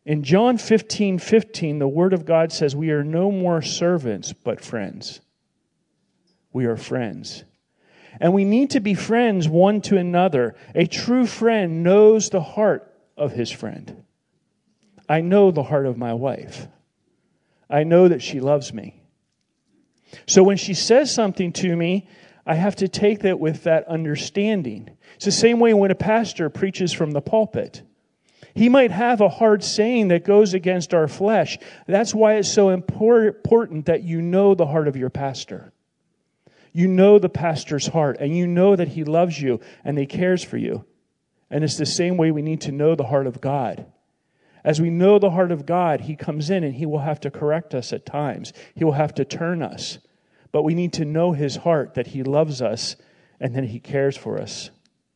In John 15:15, the Word of God says we are no more servants, but friends. We are friends. And we need to be friends one to another. A true friend knows the heart of his friend. I know the heart of my wife. I know that she loves me. So when she says something to me, I have to take that with that understanding. It's the same way when a pastor preaches from the pulpit. He might have a hard saying that goes against our flesh. That's why it's so important that you know the heart of your pastor. You know the pastor's heart, and you know that he loves you and he cares for you. And it's the same way we need to know the heart of God. As we know the heart of God, he comes in and he will have to correct us at times. He will have to turn us. But we need to know his heart, that he loves us and that he cares for us.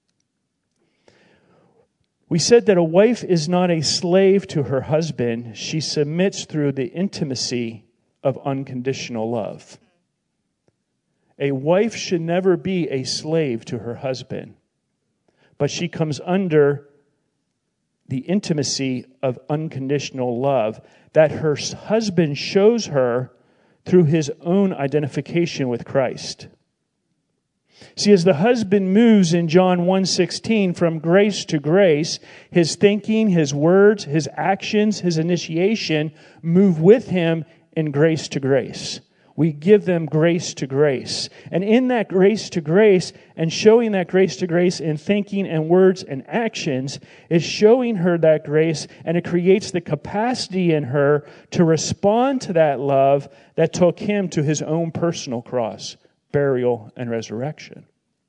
We said that a wife is not a slave to her husband. She submits through the intimacy of unconditional love. A wife should never be a slave to her husband, but she comes under the intimacy of unconditional love that her husband shows her through his own identification with Christ. See, as the husband moves in John 1:16 from grace to grace, his thinking, his words, his actions, his initiation move with him in grace to grace. We give them grace to grace. And in that grace to grace, and showing that grace to grace in thinking and words and actions, is showing her that grace, and it creates the capacity in her to respond to that love that took him to his own personal cross, burial, and resurrection.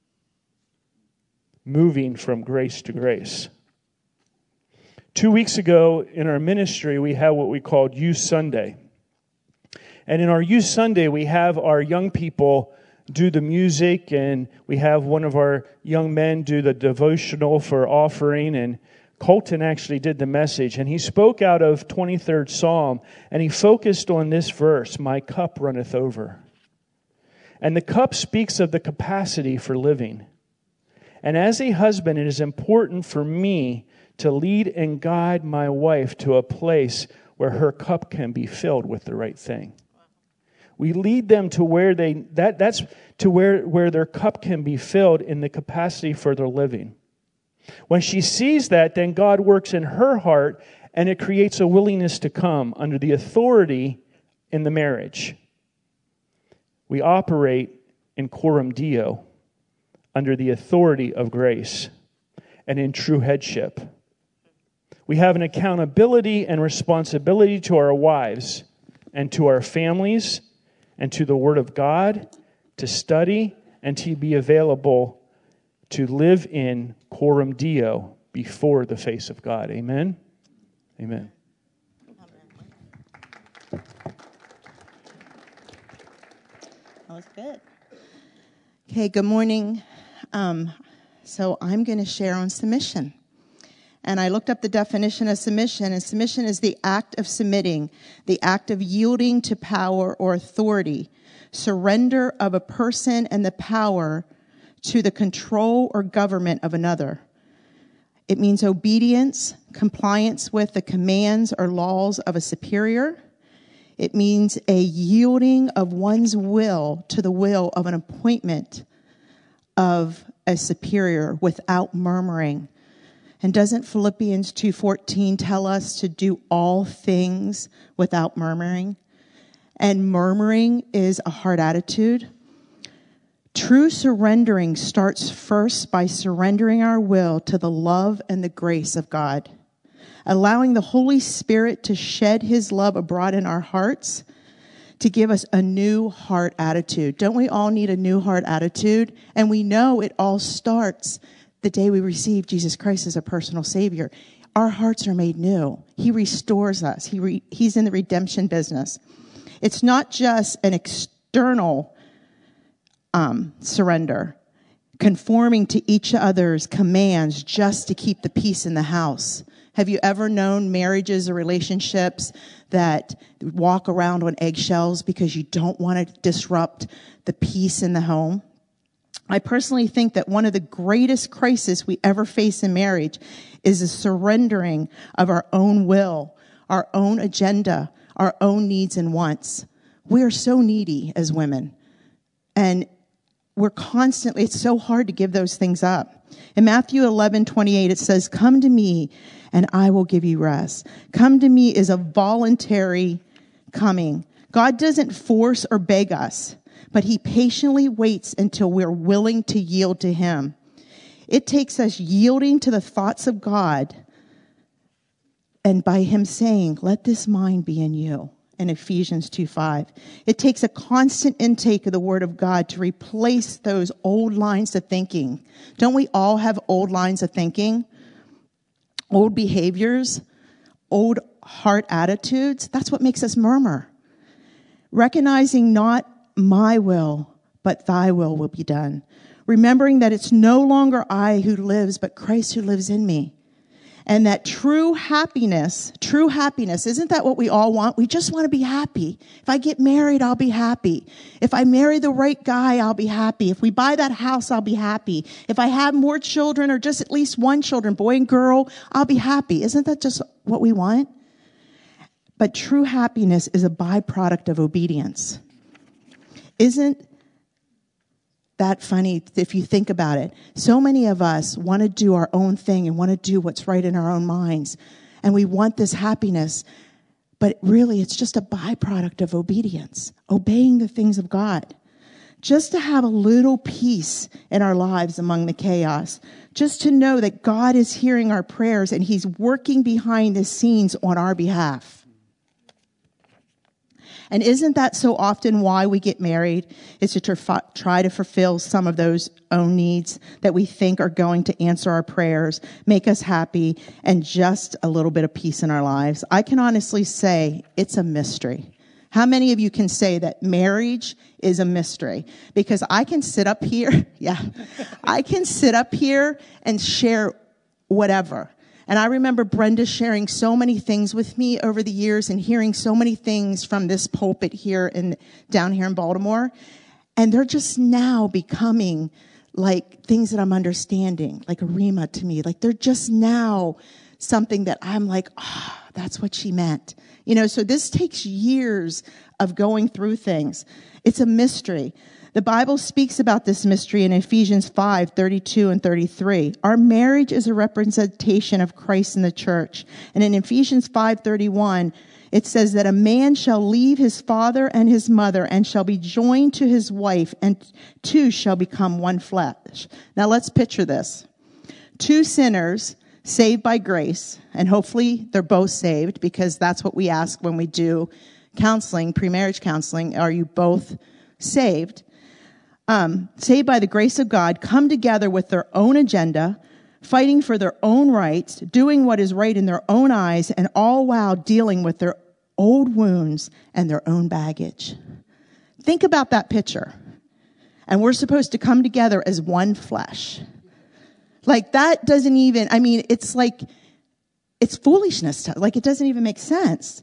Moving from grace to grace. 2 weeks ago in our ministry, we had what we called Youth Sunday. And in our Youth Sunday, we have our young people do the music, and we have one of our young men do the devotional for offering, and Colton actually did the message, and he spoke out of 23rd Psalm, and he focused on this verse, "My cup runneth over." And the cup speaks of the capacity for living. And as a husband, it is important for me to lead and guide my wife to a place where her cup can be filled with the right thing. We lead them to where that's to where their cup can be filled in the capacity for their living. When she sees that, then God works in her heart, and it creates a willingness to come under the authority in the marriage. We operate in coram Deo, under the authority of grace, and in true headship. We have an accountability and responsibility to our wives and to our families and to the Word of God, to study and to be available to live in coram Deo before the face of God. Amen? Amen. That was good. Okay, good morning. So I'm going to share on submission. And I looked up the definition of submission, and submission is the act of submitting, the act of yielding to power or authority, surrender of a person and the power to the control or government of another. It means obedience, compliance with the commands or laws of a superior. It means a yielding of one's will to the will of an appointment of a superior without murmuring. And doesn't Philippians 2:14 tell us to do all things without murmuring? And murmuring is a hard attitude. True surrendering starts first by surrendering our will to the love and the grace of God, allowing the Holy Spirit to shed his love abroad in our hearts, to give us a new heart attitude. Don't we all need a new heart attitude? And we know it all starts the day we receive Jesus Christ as a personal Savior. Our hearts are made new. He restores us. He's in the redemption business. It's not just an external surrender, conforming to each other's commands just to keep the peace in the house. Have you ever known marriages or relationships that walk around on eggshells because you don't want to disrupt the peace in the home? I personally think that one of the greatest crises we ever face in marriage is a surrendering of our own will our own agenda, our own needs and wants. We are so needy as women. And it's so hard to give those things up. In Matthew 11:28, it says, "Come to me and I will give you rest." Come to me is a voluntary coming. God doesn't force or beg us, but he patiently waits until we're willing to yield to him. It takes us yielding to the thoughts of God, and by him saying, "Let this mind be in you," in Ephesians 2:5. It takes a constant intake of the word of God to replace those old lines of thinking. Don't we all have old lines of thinking? Old behaviors, old heart attitudes? That's what makes us murmur. Recognizing not my will, but thy will be done. Remembering that it's no longer I who lives, but Christ who lives in me. And that true happiness, isn't that what we all want? We just want to be happy. If I get married, I'll be happy. If I marry the right guy, I'll be happy. If we buy that house, I'll be happy. If I have more children or just at least one children, boy and girl, I'll be happy. Isn't that just what we want? But true happiness is a byproduct of obedience. Isn't that funny if you think about it? So many of us want to do our own thing and want to do what's right in our own minds. And we want this happiness. But really, it's just a byproduct of obedience, obeying the things of God. Just to have a little peace in our lives among the chaos. Just to know that God is hearing our prayers and he's working behind the scenes on our behalf. And isn't that so often why we get married? Is to try to fulfill some of those own needs that we think are going to answer our prayers, make us happy, and just a little bit of peace in our lives. I can honestly say it's a mystery. How many of you can say that marriage is a mystery? Because I can sit up here, I can sit up here and share whatever. And I remember Brenda sharing so many things with me over the years and hearing so many things from this pulpit down here in Baltimore. And they're just now becoming like things that I'm understanding, like a rhema to me. Like they're just now something that I'm like, that's what she meant. So this takes years of going through things. It's a mystery. The Bible speaks about this mystery in Ephesians 5:32 and 33. Our marriage is a representation of Christ in the church. And in Ephesians 5:31, it says that a man shall leave his father and his mother and shall be joined to his wife, and two shall become one flesh. Now let's picture this. Two sinners saved by grace, and hopefully they're both saved because that's what we ask when we do counseling, pre-marriage counseling. Are you both saved? Saved by the grace of God, come together with their own agenda, fighting for their own rights, doing what is right in their own eyes, and all while dealing with their old wounds and their own baggage. Think about that picture. And we're supposed to come together as one flesh. Like that doesn't even, it's like, it's foolishness. Like it doesn't even make sense.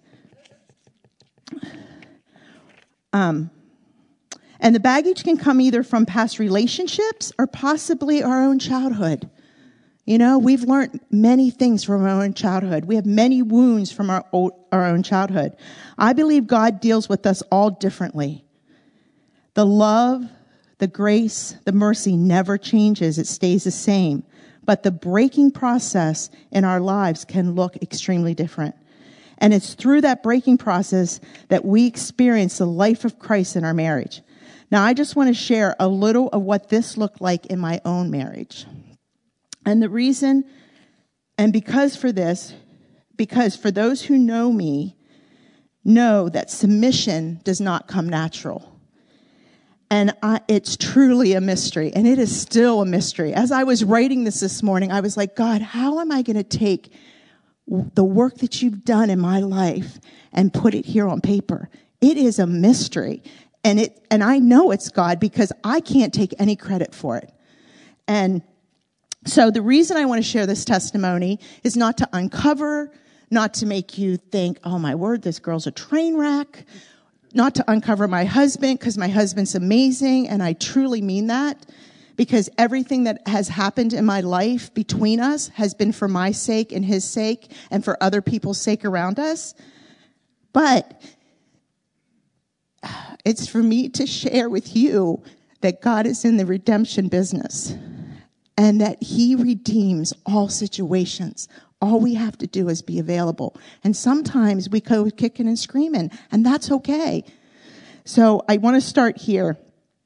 And the baggage can come either from past relationships or possibly our own childhood. We've learned many things from our own childhood. We have many wounds from our own childhood. I believe God deals with us all differently. The love, the grace, the mercy never changes. It stays the same. But the breaking process in our lives can look extremely different. And it's through that breaking process that we experience the life of Christ in our marriage. Now, I just want to share a little of what this looked like in my own marriage. And the reason, because for those who know me, know that submission does not come natural. And it's truly a mystery, and it is still a mystery. As I was writing this morning, I was like, God, how am I going to take the work that you've done in my life and put it here on paper? It is a mystery. And I know it's God because I can't take any credit for it. And so the reason I want to share this testimony is not to uncover, not to make you think, oh my word, this girl's a train wreck, not to uncover my husband because my husband's amazing and I truly mean that. because everything that has happened in my life between us has been for my sake and his sake and for other people's sake around us. But it's for me to share with you that God is in the redemption business and that he redeems all situations. All we have to do is be available. And sometimes we go kicking and screaming, and that's okay. So I want to start here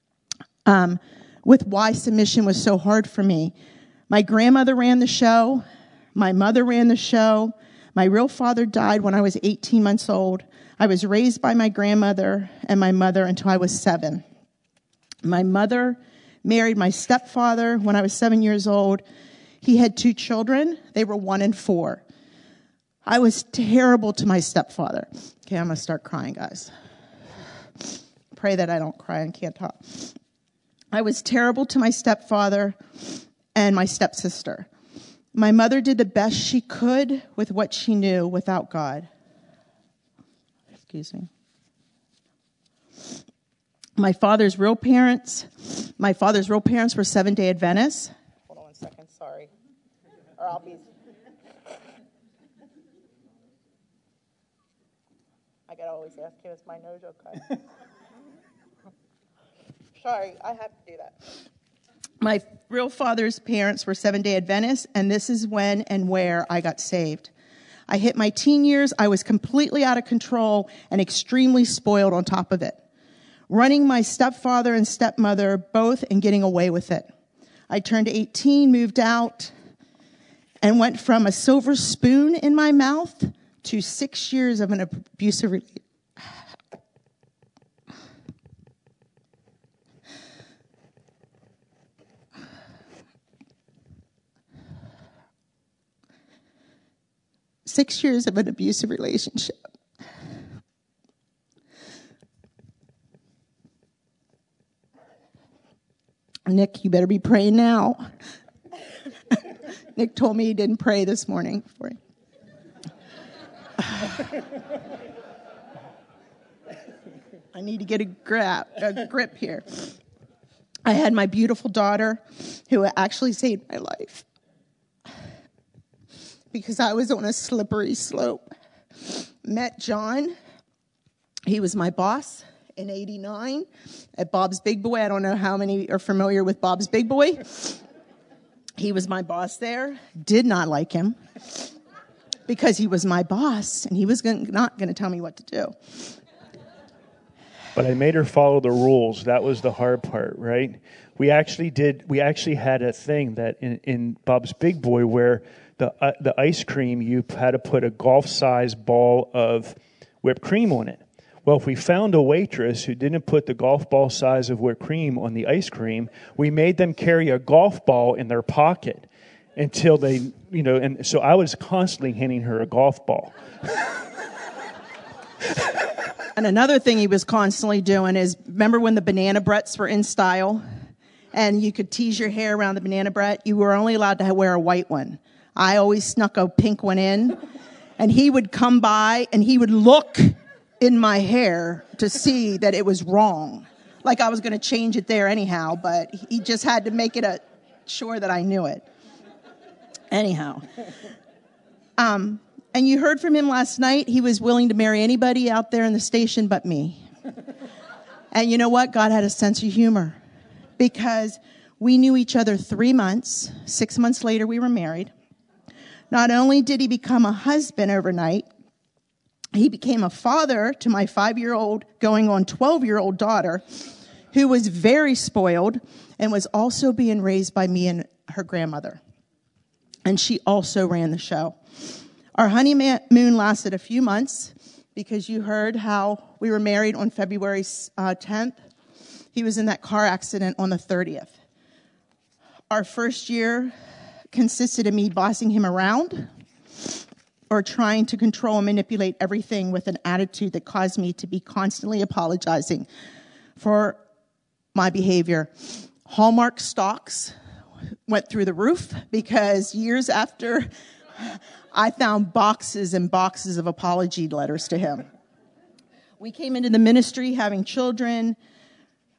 with why submission was so hard for me. My grandmother ran the show. My mother ran the show. My real father died when I was 18 months old. I was raised by my grandmother and my mother until I was 7. My mother married my stepfather when I was 7 years old. He had 2 children. They were 1 and 4. I was terrible to my stepfather. Okay, I'm going to start crying, guys. Pray that I don't cry and can't talk. I was terrible to my stepfather and my stepsister. My mother did the best she could with what she knew without God. Excuse me. My father's real parents were Seventh-day Adventists. Hold on 1 second, sorry. Or I'll be... I gotta always ask him, is my nose okay? Sorry, I have to do that. My real father's parents were Seventh-day Adventists, and this is when and where I got saved. I hit my teen years. I was completely out of control and extremely spoiled on top of it. Running my stepfather and stepmother both and getting away with it. I turned 18, moved out, and went from a silver spoon in my mouth to 6 years of an abusive relationship. 6 years of an abusive relationship. Nick, you better be praying now. Nick told me he didn't pray this morning for you. I need to get a grip here. I had my beautiful daughter who actually saved my life because I was on a slippery slope. Met John. He was my boss in 89 at Bob's Big Boy. I don't know how many are familiar with Bob's Big Boy. He was my boss there. Did not like him because he was my boss and he was not going to tell me what to do. But I made her follow the rules. That was the hard part, right? We actually had a thing that in Bob's Big Boy where the ice cream, you had to put a golf-sized ball of whipped cream on it. Well, if we found a waitress who didn't put the golf ball size of whipped cream on the ice cream, we made them carry a golf ball in their pocket until they, and so I was constantly handing her a golf ball. And another thing he was constantly doing is, remember when the banana breadts were in style and you could tease your hair around the banana bread? You were only allowed to wear a white one. I always snuck a pink one in, and he would come by and he would look in my hair to see that it was wrong. Like I was going to change it there anyhow, but he just had to make it sure that I knew it. Anyhow. And you heard from him last night. He was willing to marry anybody out there in the station but me. And you know what? God had a sense of humor because we knew each other 3 months. 6 months later, we were married. Not only did he become a husband overnight, he became a father to my 5-year-old, going on 12-year-old daughter, who was very spoiled and was also being raised by me and her grandmother. And she also ran the show. Our honeymoon lasted a few months because you heard how we were married on February 10th. He was in that car accident on the 30th. Our first year consisted of me bossing him around or trying to control and manipulate everything with an attitude that caused me to be constantly apologizing for my behavior. Hallmark stocks went through the roof because years after, I found boxes and boxes of apology letters to him. We came into the ministry having children.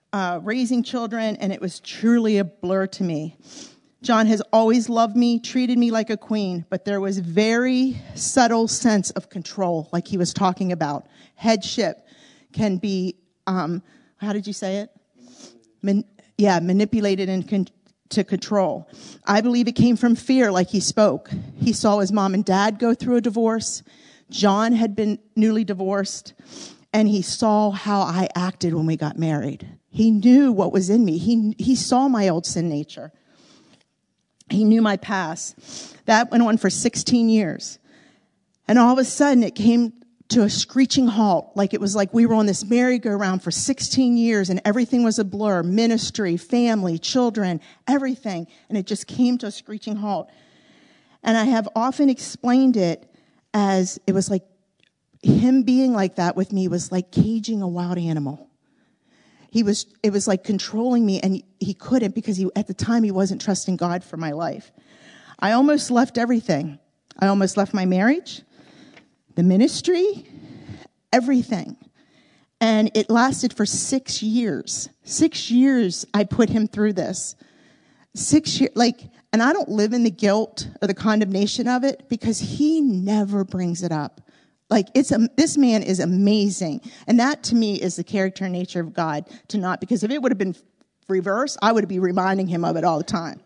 raising children, and it was truly a blur to me. John has always loved me, treated me like a queen, but there was very subtle sense of control, like he was talking about. Headship can be, how did you say it? Manipulated to control. I believe it came from fear, like he spoke. He saw his mom and dad go through a divorce. John had been newly divorced, and he saw how I acted when we got married. He knew what was in me. He saw my old sin nature. He knew my past. That went on for 16 years. And all of a sudden, it came to a screeching halt. Like it was like we were on this merry-go-round for 16 years and everything was a blur. Ministry, family, children, everything. And it just came to a screeching halt. And I have often explained it as it was like him being like that with me was like caging a wild animal. It was like controlling me, and he couldn't because at the time he wasn't trusting God for my life. I almost left everything. I almost left my marriage, the ministry, everything. And it lasted for 6 years. 6 years I put him through this. 6 years, and I don't live in the guilt or the condemnation of it because he never brings it up. This man is amazing. And that to me is the character and nature of God because if it would have been reverse, I would be reminding him of it all the time.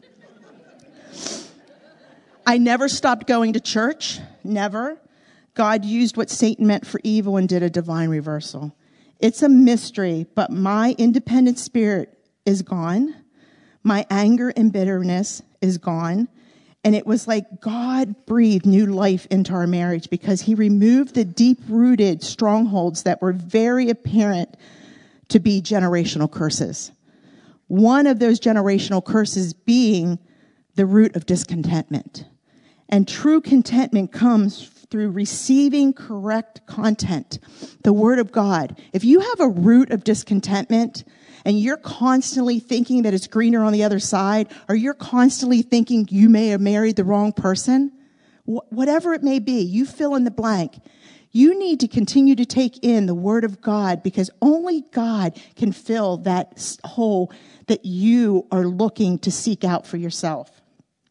I never stopped going to church. Never. God used what Satan meant for evil and did a divine reversal. It's a mystery, but my independent spirit is gone. My anger and bitterness is gone. And it was like God breathed new life into our marriage because he removed the deep-rooted strongholds that were very apparent to be generational curses. One of those generational curses being the root of discontentment. And true contentment comes through receiving correct content, the Word of God. If you have a root of discontentment, and you're constantly thinking that it's greener on the other side, or you're constantly thinking you may have married the wrong person, whatever it may be, you fill in the blank. You need to continue to take in the Word of God because only God can fill that hole that you are looking to seek out for yourself.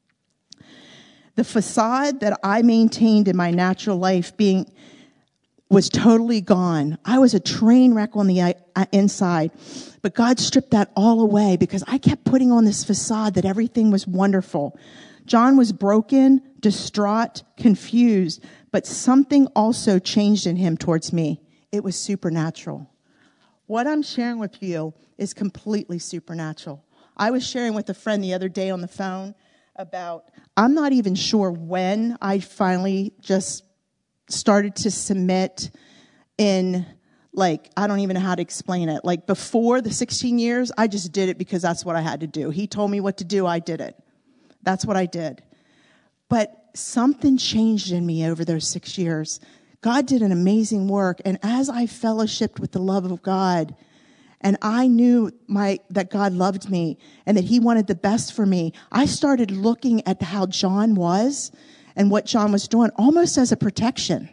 The facade that I maintained in my natural life was totally gone. I was a train wreck on the inside. But God stripped that all away because I kept putting on this facade that everything was wonderful. John was broken, distraught, confused, but something also changed in him towards me. It was supernatural. What I'm sharing with you is completely supernatural. I was sharing with a friend the other day on the phone about, I'm not even sure when I finally just started to submit in, I don't even know how to explain it. Before the 16 years, I just did it because that's what I had to do. He told me what to do, I did it. That's what I did. But something changed in me over those 6 years. God did an amazing work. And as I fellowshiped with the love of God, and I knew that God loved me and that he wanted the best for me, I started looking at how John was and what John was doing almost as a protection.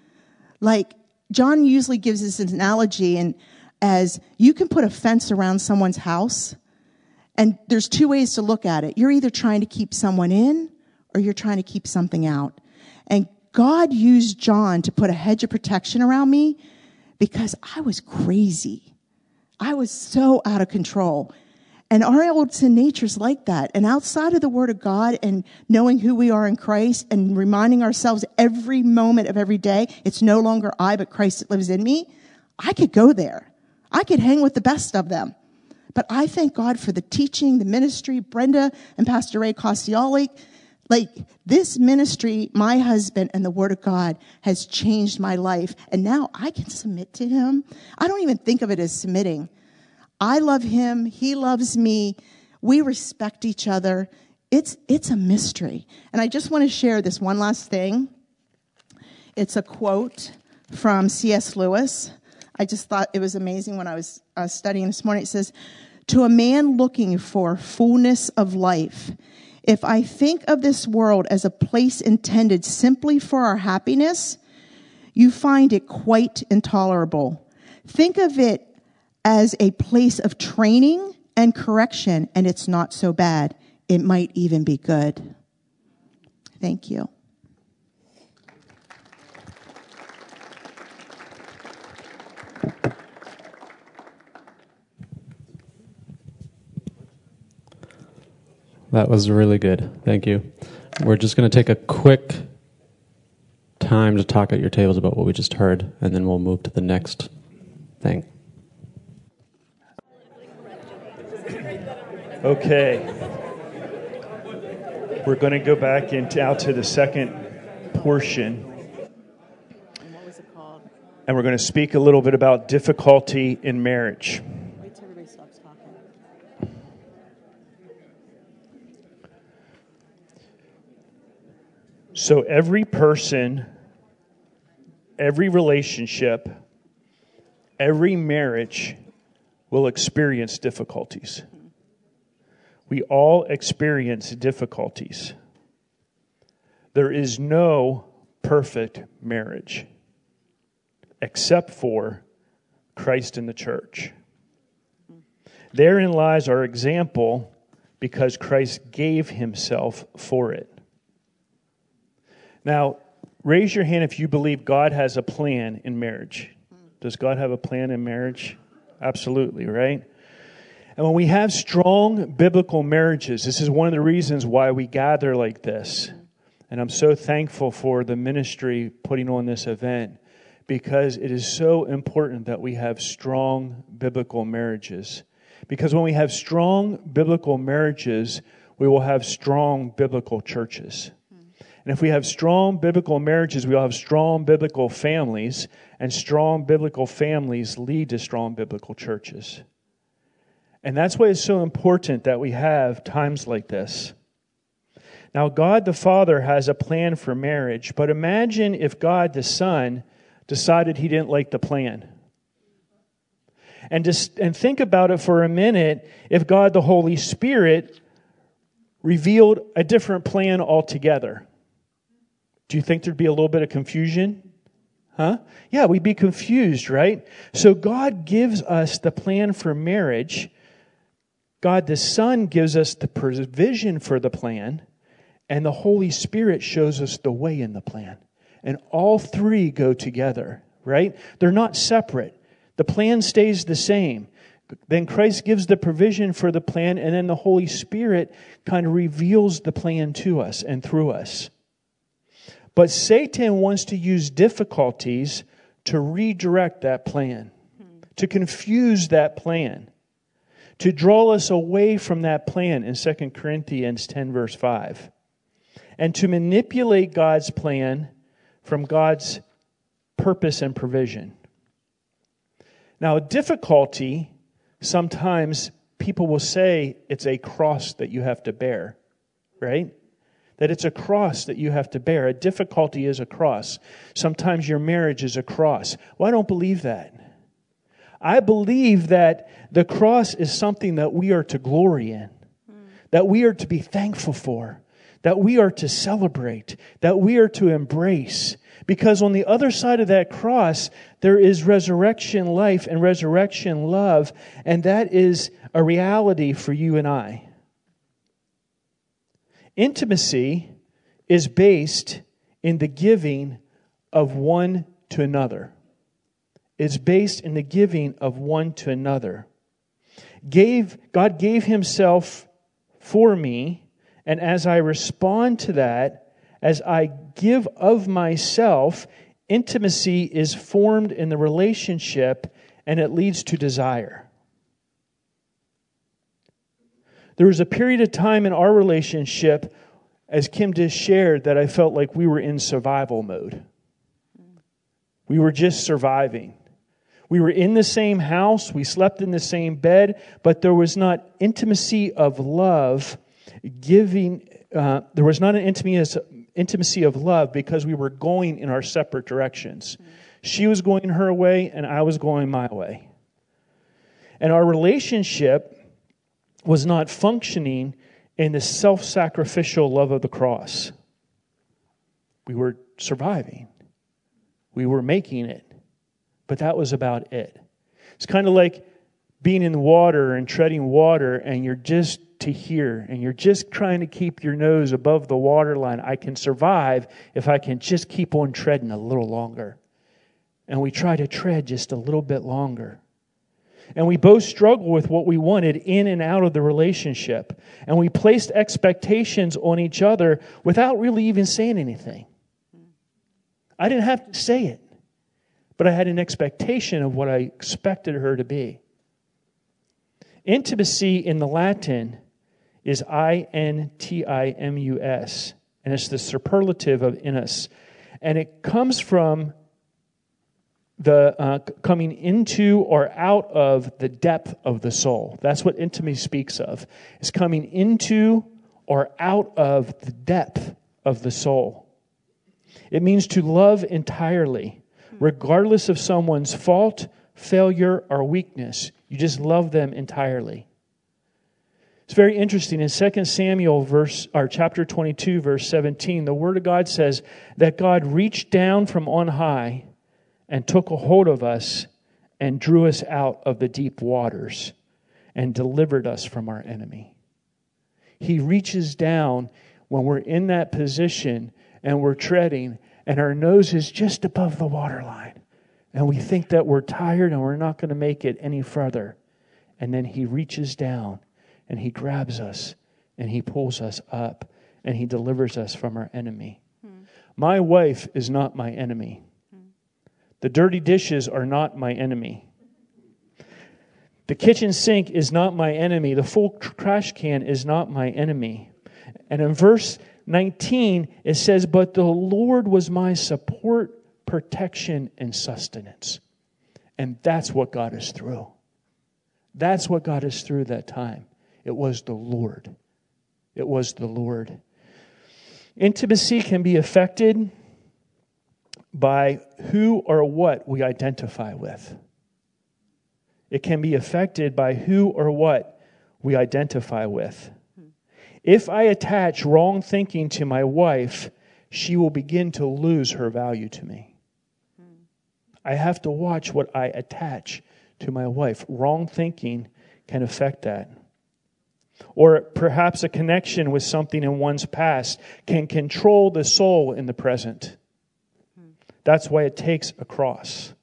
John usually gives us an analogy as you can put a fence around someone's house, and there's two ways to look at it. You're either trying to keep someone in or you're trying to keep something out. And God used John to put a hedge of protection around me because I was crazy. I was so out of control. And our old sin nature's like that. And outside of the Word of God and knowing who we are in Christ and reminding ourselves every moment of every day, it's no longer I, but Christ that lives in me, I could go there. I could hang with the best of them. But I thank God for the teaching, the ministry, Brenda and Pastor Ray Costioli. This ministry, my husband and the Word of God has changed my life. And now I can submit to him. I don't even think of it as submitting. I love him. He loves me. We respect each other. It's a mystery. And I just want to share this one last thing. It's a quote from C.S. Lewis. I just thought it was amazing when I was studying this morning. It says, "To a man looking for fullness of life, if I think of this world as a place intended simply for our happiness, you find it quite intolerable. Think of it as a place of training and correction, and it's not so bad. It might even be good. Thank you. That was really good. Thank you. We're just going to take a quick time to talk at your tables about what we just heard, and then we'll move to the next thing. Okay. We're going to go back out to the second portion. And what was it called? And we're going to speak a little bit about difficulty in marriage. Wait till everybody stops talking. So every person, every relationship, every marriage will experience difficulties. We all experience difficulties. There is no perfect marriage except for Christ and the church. Therein lies our example because Christ gave himself for it. Now, raise your hand if you believe God has a plan in marriage. Does God have a plan in marriage? Absolutely, right? And when we have strong biblical marriages, this is one of the reasons why we gather like this. And I'm so thankful for the ministry putting on this event, because it is so important that we have strong biblical marriages. Because when we have strong biblical marriages, we will have strong biblical churches. And if we have strong biblical marriages, we will have strong biblical families, and strong biblical families lead to strong biblical churches. And that's why it's so important that we have times like this. Now, God the Father has a plan for marriage, but imagine if God the Son decided he didn't like the plan. And think about it for a minute, if God the Holy Spirit revealed a different plan altogether. Do you think there'd be a little bit of confusion? Huh? Yeah, we'd be confused, right? So God gives us the plan for marriage. God the Son gives us the provision for the plan. And the Holy Spirit shows us the way in the plan. And all three go together, right? They're not separate. The plan stays the same. Then Christ gives the provision for the plan, and then the Holy Spirit kind of reveals the plan to us and through us. But Satan wants to use difficulties to redirect that plan, to confuse that plan, to draw us away from that plan in 2 Corinthians 10 verse 5, and to manipulate God's plan from God's purpose and provision. Now, difficulty, sometimes people will say it's a cross that you have to bear, right? That it's a cross that you have to bear. A difficulty is a cross. Sometimes your marriage is a cross. Well, I don't believe that. I believe that the cross is something that we are to glory in, that we are to be thankful for, that we are to celebrate, that we are to embrace. Because on the other side of that cross, there is resurrection life and resurrection love, and that is a reality for you and I. Intimacy is based in the giving of one to another. It's based in the giving of one to another. God gave himself for me, and as I respond to that, as I give of myself, intimacy is formed in the relationship, and it leads to desire. There was a period of time in our relationship, as Kim just shared, that I felt like we were in survival mode. We were just surviving. We were in the same house, we slept in the same bed, but there was not intimacy of love giving. There was not an intimacy of love because we were going in our separate directions. She was going her way and I was going my way. And our relationship was not functioning in the self-sacrificial love of the cross. We were surviving. We were making it. But that was about it. It's kind of like being in water and treading water, and you're just to here, and you're just trying to keep your nose above the waterline. I can survive if I can just keep on treading a little longer. And we try to tread just a little bit longer. And we both struggle with what we wanted in and out of the relationship. And we placed expectations on each other without really even saying anything. I didn't have to say it, but I had an expectation of what I expected her to be. Intimacy in the Latin is intimus, and it's the superlative of inus. And it comes from the coming into or out of the depth of the soul. That's what intimacy speaks of. It's coming into or out of the depth of the soul. It means to love entirely, regardless of someone's fault, failure, or weakness. You just love them entirely. It's very interesting. In 2 Samuel chapter 22, verse 17, the Word of God says that God reached down from on high and took a hold of us and drew us out of the deep waters and delivered us from our enemy. He reaches down when we're in that position and we're treading and our nose is just above the waterline. And we think that we're tired and we're not going to make it any further. And then He reaches down and He grabs us and He pulls us up and He delivers us from our enemy. My wife is not my enemy. The dirty dishes are not my enemy. The kitchen sink is not my enemy. The full trash can is not my enemy. And in verse 19, it says, "But the Lord was my support, protection, and sustenance." And that's what got us through. That's what got us through that time. It was the Lord. It was the Lord. Intimacy can be affected by who or what we identify with. It can be affected by who or what we identify with. If I attach wrong thinking to my wife, she will begin to lose her value to me. I have to watch what I attach to my wife. Wrong thinking can affect that. Or perhaps a connection with something in one's past can control the soul in the present. That's why it takes a cross.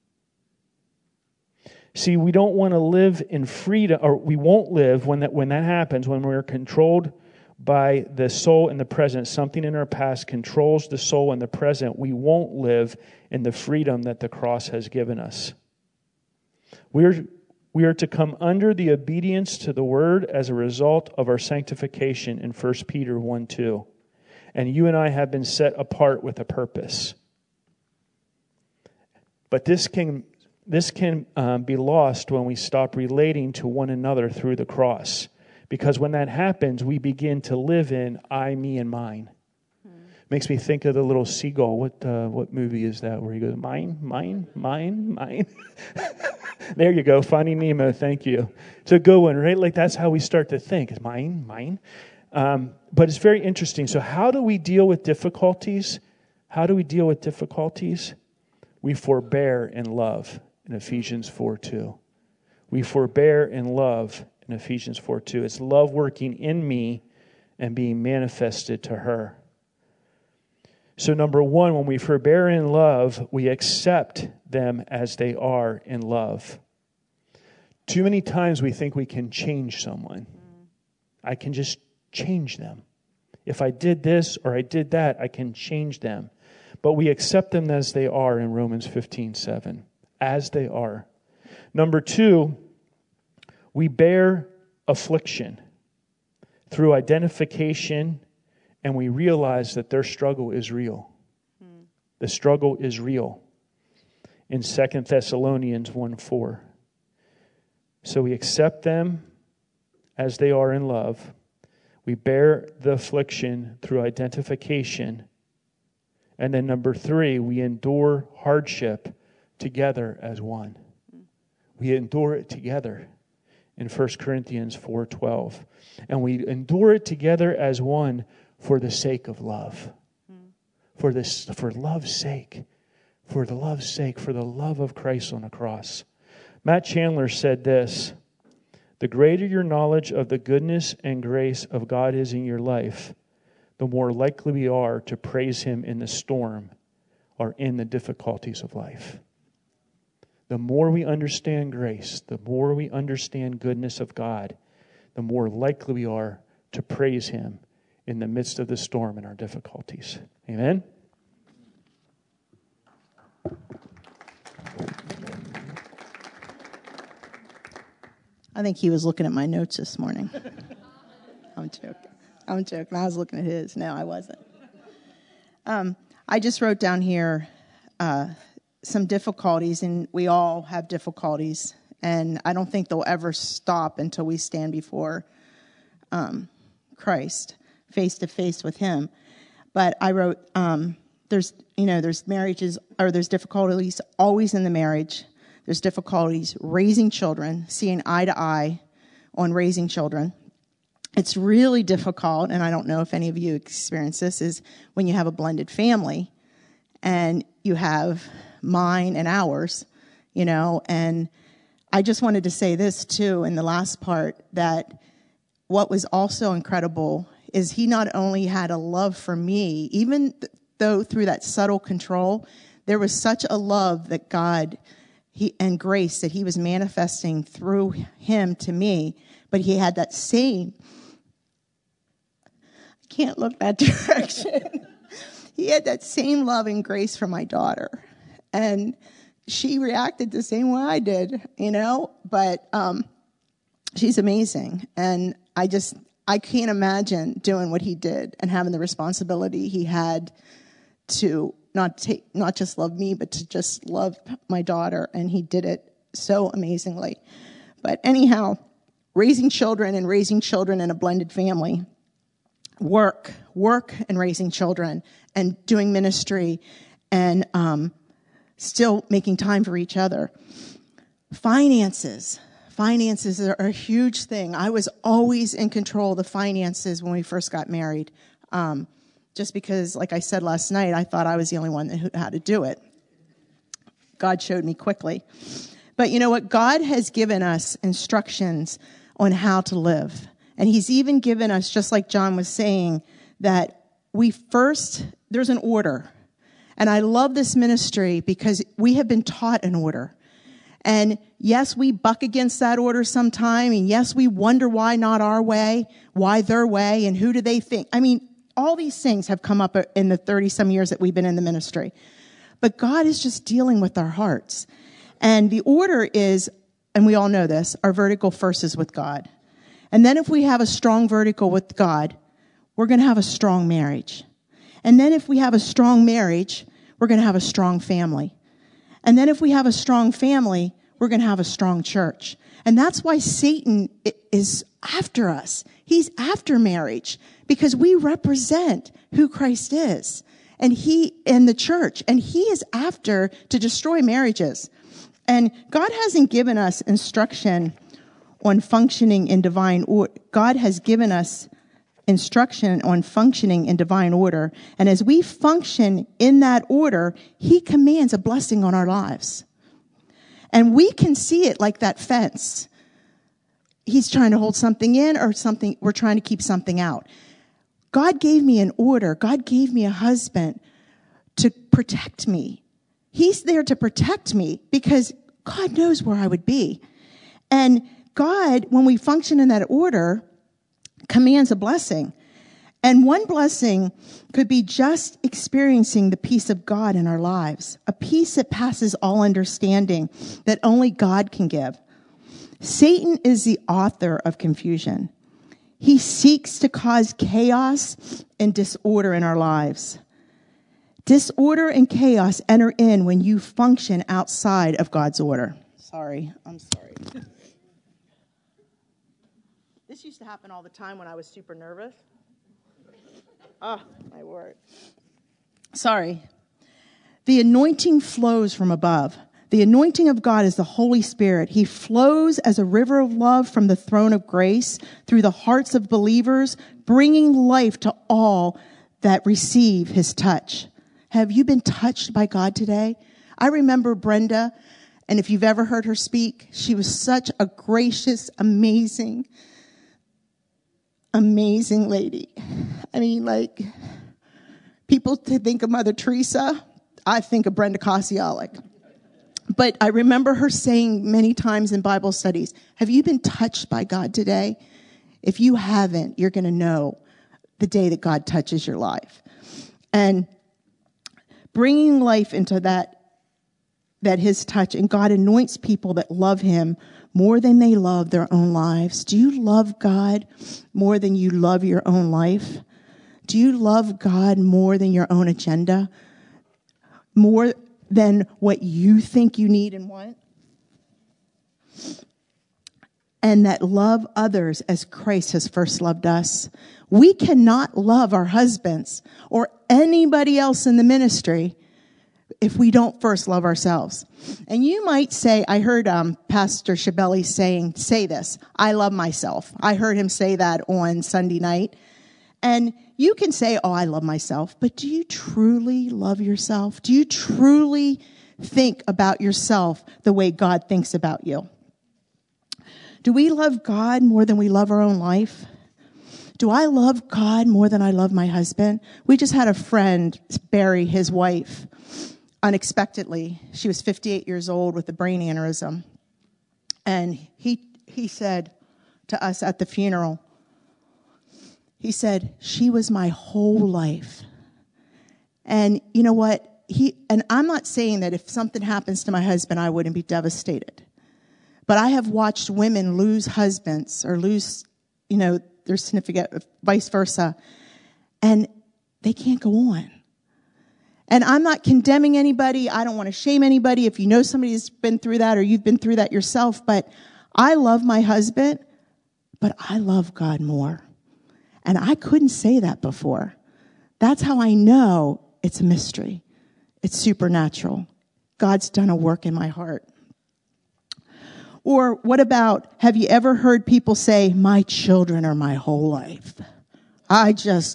See, we don't want to live in freedom, or we won't live when that happens, when we're controlled by the soul in the present. Something in our past controls the soul in the present. We won't live in the freedom that the cross has given us. We are to come under the obedience to the Word as a result of our sanctification in 1 Peter 1:2. And you and I have been set apart with a purpose. But this can be lost when we stop relating to one another through the cross. Because when that happens, we begin to live in I, me, and mine. Makes me think of the little seagull. What movie is that where he goes, mine, mine, mine, mine? There you go, Finding Nemo, thank you. It's a good one, right? Like that's how we start to think. It's mine, mine. But it's very interesting. So how do we deal with difficulties? We forbear in love in Ephesians 4:2. We forbear in love in Ephesians 4:2. It's love working in me and being manifested to her. So number one, when we forbear in love, we accept them as they are in love. Too many times we think we can change someone. I can just change them. If I did this or I did that, I can change them. But we accept them as they are in Romans 15:7. As they are. Number two, we bear affliction through identification, and we realize that their struggle is real. The struggle is real. In 2 Thessalonians 1:4. So we accept them as they are in love. We bear the affliction through identification. And then number three, we endure hardship together as one. We endure it together in 1 Corinthians 4:12. And we endure it together as one for the sake of love. For love's sake. For the love of Christ on the cross. Matt Chandler said this: the greater your knowledge of the goodness and grace of God is in your life, the more likely we are to praise Him in the storm or in the difficulties of life. The more we understand grace, the more we understand goodness of God, the more likely we are to praise Him in the midst of the storm and our difficulties. Amen? I think he was looking at my notes this morning. I'm joking. I was looking at his. No, I wasn't. I just wrote down here some difficulties, and we all have difficulties, and I don't think they'll ever stop until we stand before Christ, face to face with Him. But I wrote, there's marriages, or there's difficulties always in the marriage. There's difficulties raising children, seeing eye to eye on raising children. It's really difficult, and I don't know if any of you experience this, is when you have a blended family and you have mine and ours, and I just wanted to say this too in the last part, that what was also incredible is he not only had a love for me, even though through that subtle control, there was such a love that God and grace that He was manifesting through him to me, but he had that same, I can't look that direction. He had that same love and grace for my daughter. And she reacted the same way I did, but she's amazing. And I can't imagine doing what he did and having the responsibility he had to not just love me, but to just love my daughter. And he did it so amazingly. But anyhow, raising children in a blended family, work and raising children and doing ministry and still making time for each other. Finances are a huge thing. I was always in control of the finances when we first got married. Just because, like I said last night, I thought I was the only one that knew how to do it. God showed me quickly. But you know what? God has given us instructions on how to live. And He's even given us, just like John was saying, that there's an order. And I love this ministry because we have been taught an order. And yes, we buck against that order sometime. And yes, we wonder why not our way, why their way, and who do they think? I mean, all these things have come up in the 30-some years that we've been in the ministry. But God is just dealing with our hearts. And the order is, and we all know this, our vertical first is with God. And then if we have a strong vertical with God, we're going to have a strong marriage. And then if we have a strong marriage, we're going to have a strong family. And then if we have a strong family, we're going to have a strong church. And that's why Satan is after us. He's after marriage because we represent who Christ is and the church. And he is after to destroy marriages. And God hasn't given us instruction on functioning in divine order. God has given us instruction on functioning in divine order. And as we function in that order, He commands a blessing on our lives. And we can see it like that fence. He's trying to hold something in or something, we're trying to keep something out. God gave me an order. God gave me a husband to protect me. He's there to protect me because God knows where I would be. And God, when we function in that order, commands a blessing. And one blessing could be just experiencing the peace of God in our lives, a peace that passes all understanding that only God can give. Satan is the author of confusion. He seeks to cause chaos and disorder in our lives. Disorder and chaos enter in when you function outside of God's order. I'm sorry. This used to happen all the time when I was super nervous. Oh, my word. Sorry. The anointing flows from above. The anointing of God is the Holy Spirit. He flows as a river of love from the throne of grace through the hearts of believers, bringing life to all that receive His touch. Have you been touched by God today? I remember Brenda And if you've ever heard her speak, she was such a gracious, amazing lady. I mean, like, people think of Mother Teresa, I think of Brenda Kosialik. But I remember her saying many times in Bible studies, have you been touched by God today? If you haven't, you're going to know the day that God touches your life. And bringing life into that his touch, and God anoints people that love him more than they love their own lives. Do you love God more than you love your own life? Do you love God more than your own agenda? More than what you think you need and want? And that love others as Christ has first loved us. We cannot love our husbands or anybody else in the ministry if we don't first love ourselves. And you might say, I heard Pastor Shabelli say this, I love myself. I heard him say that on Sunday night. And you can say, oh, I love myself. But do you truly love yourself? Do you truly think about yourself the way God thinks about you? Do we love God more than we love our own life? Do I love God more than I love my husband? We just had a friend bury his wife unexpectedly. She was 58 years old with a brain aneurysm. And he said to us at the funeral, he said, she was my whole life. And you know what? And I'm not saying that if something happens to my husband, I wouldn't be devastated. But I have watched women lose husbands or lose, their significant, vice versa. And they can't go on. And I'm not condemning anybody. I don't want to shame anybody if you know somebody who's been through that or you've been through that yourself. But I love my husband, but I love God more. And I couldn't say that before. That's how I know it's a mystery. It's supernatural. God's done a work in my heart. Or what about, have you ever heard people say, my children are my whole life? I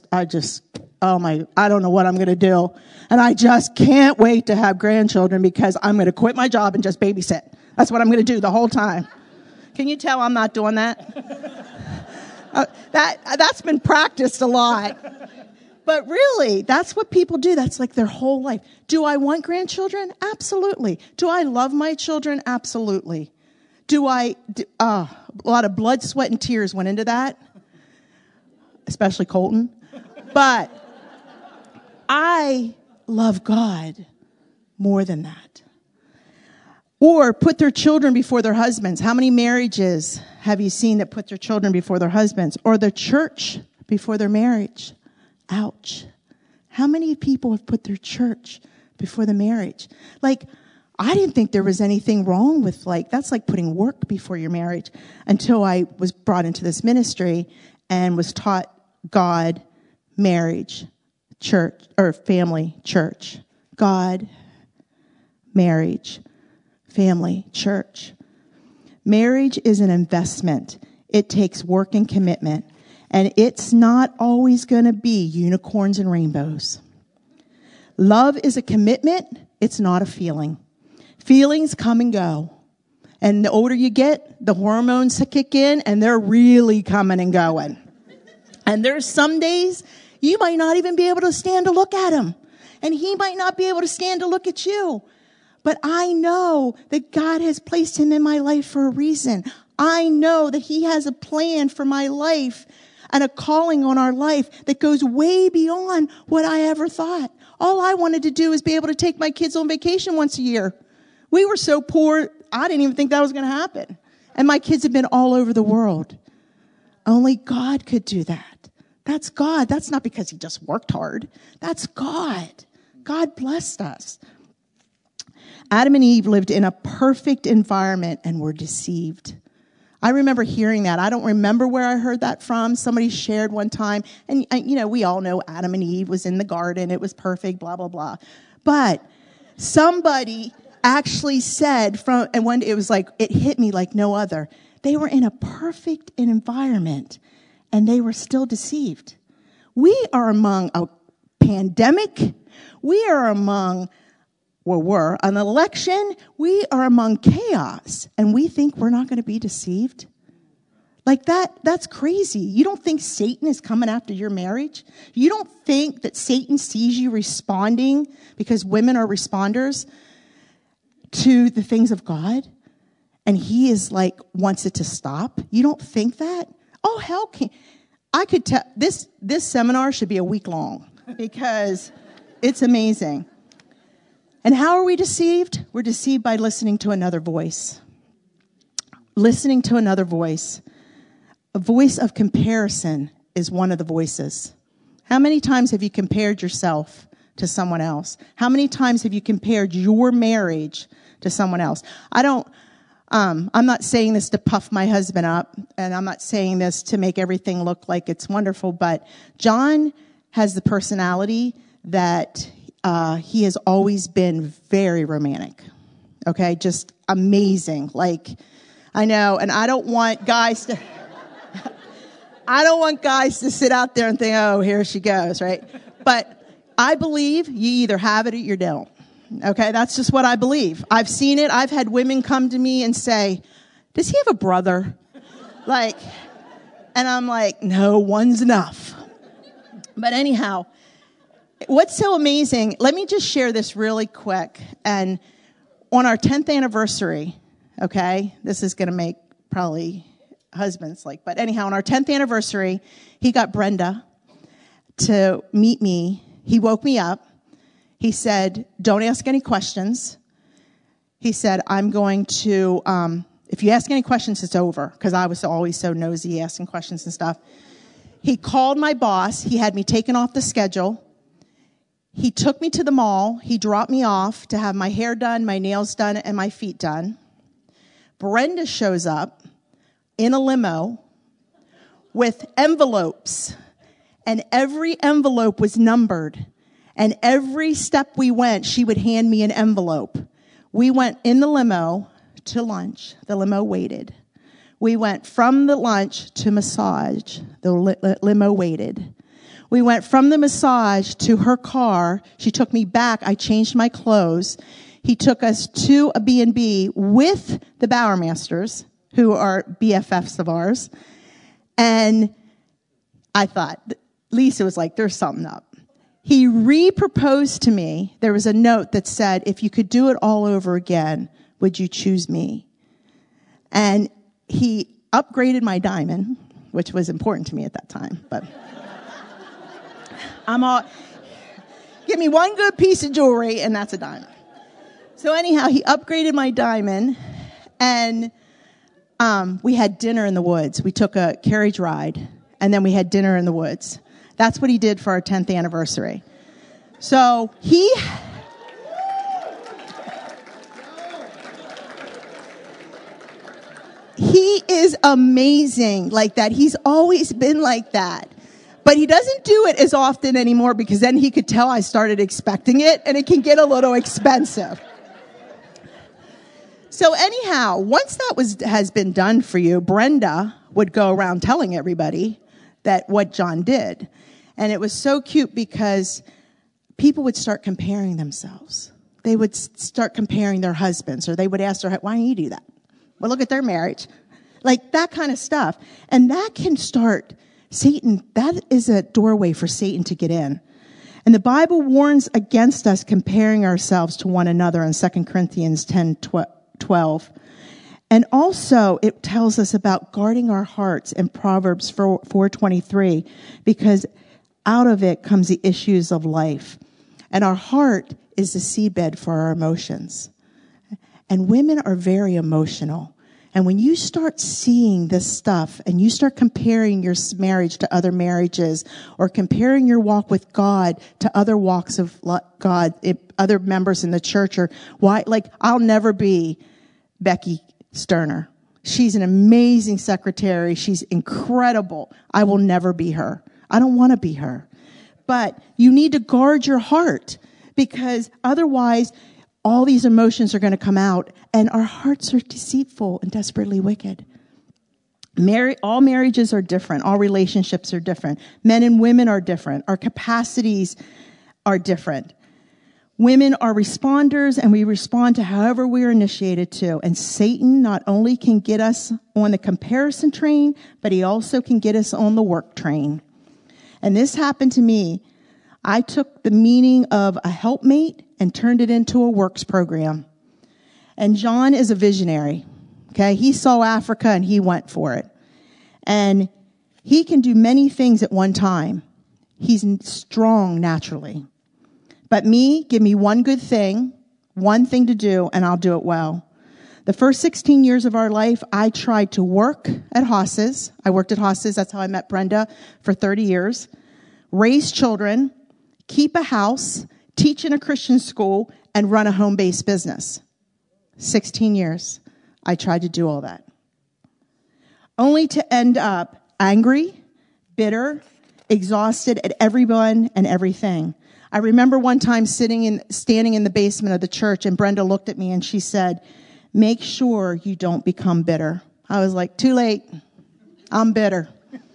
don't know what I'm going to do. And I just can't wait to have grandchildren because I'm going to quit my job and just babysit. That's what I'm going to do the whole time. Can you tell I'm not doing that? That's been practiced a lot. But really, that's what people do. That's like their whole life. Do I want grandchildren? Absolutely. Do I love my children? Absolutely. A lot of blood, sweat, and tears went into that, especially Colton. But I love God more than that. Or put their children before their husbands. How many marriages have you seen that put their children before their husbands? Or the church before their marriage? Ouch. How many people have put their church before the marriage? Like, I didn't think there was anything wrong with that's like putting work before your marriage until I was brought into this ministry and was taught God, marriage, church, or family, church. God, marriage, family, church. Marriage is an investment. It takes work and commitment. And it's not always going to be unicorns and rainbows. Love is a commitment. It's not a feeling. Feelings come and go. And the older you get, the hormones kick in, and they're really coming and going. And there's some days you might not even be able to stand to look at him. And he might not be able to stand to look at you. But I know that God has placed him in my life for a reason. I know that he has a plan for my life and a calling on our life that goes way beyond what I ever thought. All I wanted to do is be able to take my kids on vacation once a year. We were so poor, I didn't even think that was going to happen. And my kids have been all over the world. Only God could do that. That's God. That's not because he just worked hard. That's God. God blessed us. Adam and Eve lived in a perfect environment and were deceived. I remember hearing that. I don't remember where I heard that from. Somebody shared one time. And, we all know Adam and Eve was in the garden. It was perfect, blah, blah, blah. But somebody actually said and when it was like, it hit me like no other. They were in a perfect environment and they were still deceived. We are among a pandemic. We are among an election, we are among chaos, and we think we're not going to be deceived. Like that's crazy. You don't think Satan is coming after your marriage? You don't think that Satan sees you responding, because women are responders, to the things of God? And he is like, wants it to stop? You don't think that? Oh, hell, I could tell, this seminar should be a week long, because it's amazing. And how are we deceived? We're deceived by listening to another voice. Listening to another voice. A voice of comparison is one of the voices. How many times have you compared yourself to someone else? How many times have you compared your marriage to someone else? I'm not saying this to puff my husband up, and I'm not saying this to make everything look like it's wonderful, but John has the personality that he has always been very romantic. Okay, just amazing. Like, I know, and I don't want guys to sit out there and think, oh, here she goes, right? But I believe you either have it or you don't. Okay, that's just what I believe. I've seen it. I've had women come to me and say, does he have a brother? And I'm like, no, one's enough. But anyhow, what's so amazing, let me just share this really quick. And on our 10th anniversary, okay, this is going to make probably husbands but anyhow, on our 10th anniversary, he got Brenda to meet me. He woke me up. He said, don't ask any questions. He said, I'm going to, if you ask any questions, it's over. Because I was always so nosy asking questions and stuff. He called my boss. He had me taken off the schedule. He took me to the mall. He dropped me off to have my hair done, my nails done, and my feet done. Brenda shows up in a limo with envelopes. And every envelope was numbered. And every step we went, she would hand me an envelope. We went in the limo to lunch. The limo waited. We went from the lunch to massage. The limo waited. We went from the massage to her car. She took me back. I changed my clothes. He took us to a B&B with the Bowermasters, who are BFFs of ours. And I thought, Lisa was like, there's something up. He re-proposed to me. There was a note that said, if you could do it all over again, would you choose me? And he upgraded my diamond, which was important to me at that time. But give me one good piece of jewelry, and that's a diamond. So anyhow, he upgraded my diamond, and we had dinner in the woods. We took a carriage ride, and then we had dinner in the woods. That's what he did for our 10th anniversary. So he is amazing like that. He's always been like that. But he doesn't do it as often anymore, because then he could tell I started expecting it, and it can get a little expensive. So anyhow, once that has been done for you, Brenda would go around telling everybody that what John did. And it was so cute, because people would start comparing themselves. They would start comparing their husbands, or they would ask their, why don't you do that? Well, look at their marriage. Like that kind of stuff. And that can start Satan. That is a doorway for Satan to get in. And the Bible warns against us comparing ourselves to one another in 2 Corinthians 10:12. And also it tells us about guarding our hearts in Proverbs 4:23, because out of it comes the issues of life. And our heart is the seedbed for our emotions. And women are very emotional. And when you start seeing this stuff and you start comparing your marriage to other marriages, or comparing your walk with God to other walks of God, other members in the church, or why, like, I'll never be Becky Sterner. She's an amazing secretary. She's incredible. I will never be her. I don't want to be her. But you need to guard your heart, because otherwise all these emotions are going to come out, and our hearts are deceitful and desperately wicked. All marriages are different. All relationships are different. Men and women are different. Our capacities are different. Women are responders, and we respond to however we are initiated to. And Satan not only can get us on the comparison train, but he also can get us on the work train. And this happened to me. I took the meaning of a helpmate and turned it into a works program. And John is a visionary. Okay, he saw Africa and he went for it. And he can do many things at one time. He's strong naturally. But me, give me one good thing, one thing to do, and I'll do it well. The first 16 years of our life, I tried to work at Haas's. I worked at Haas's. That's how I met Brenda for 30 years. Raise children, keep a house, teach in a Christian school, and run a home-based business. 16 years. I tried to do all that. Only to end up angry, bitter, exhausted at everyone and everything. I remember one time standing in the basement of the church, and Brenda looked at me and she said, "Make sure you don't become bitter." I was like, too late. I'm bitter.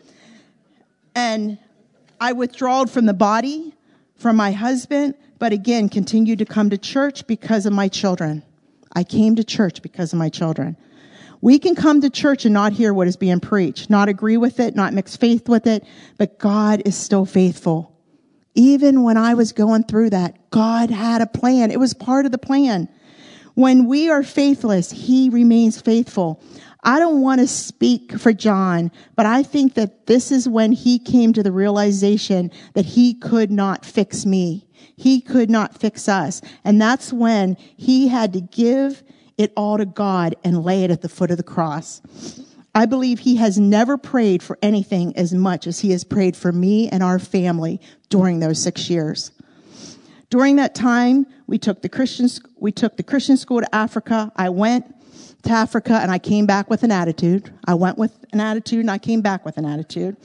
And I withdrawed from the body, from my husband, but again, continued to come to church because of my children. I came to church because of my children. We can come to church and not hear what is being preached, not agree with it, not mix faith with it, but God is still faithful. Even when I was going through that, God had a plan. It was part of the plan. When we are faithless, he remains faithful. I don't want to speak for John, but I think that this is when he came to the realization that he could not fix me. He could not fix us. And that's when he had to give it all to God and lay it at the foot of the cross. I believe he has never prayed for anything as much as he has prayed for me and our family during those 6 years. During that time, we took the Christian school to Africa. I went to Africa and I came back with an attitude. I went with an attitude and I came back with an attitude.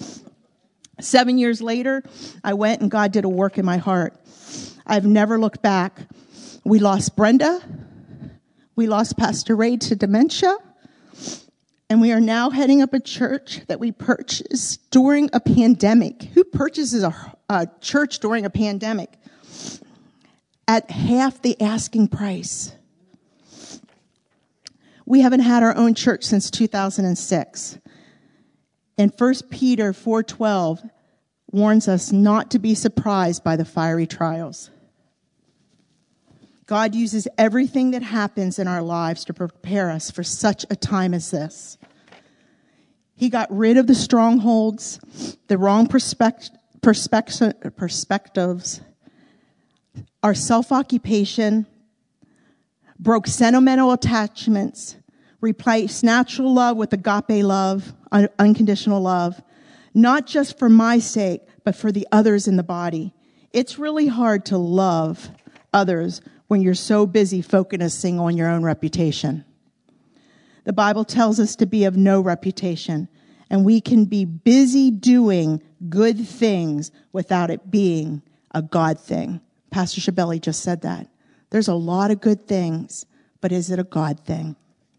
7 years later, I went and God did a work in my heart. I've never looked back. We lost Brenda. We lost Pastor Ray to dementia. And we are now heading up a church that we purchased during a pandemic. Who purchases a church during a pandemic? At half the asking price. We haven't had our own church since 2006. And 1 Peter 4:12 warns us not to be surprised by the fiery trials. God uses everything that happens in our lives to prepare us for such a time as this. He got rid of the strongholds, the wrong perspectives, our self-occupation, broke sentimental attachments, replaced natural love with agape love, unconditional love, not just for my sake, but for the others in the body. It's really hard to love others when you're so busy focusing on your own reputation. The Bible tells us to be of no reputation, and we can be busy doing good things without it being a God thing. Pastor Shabelli just said that. There's a lot of good things, but is it a God thing?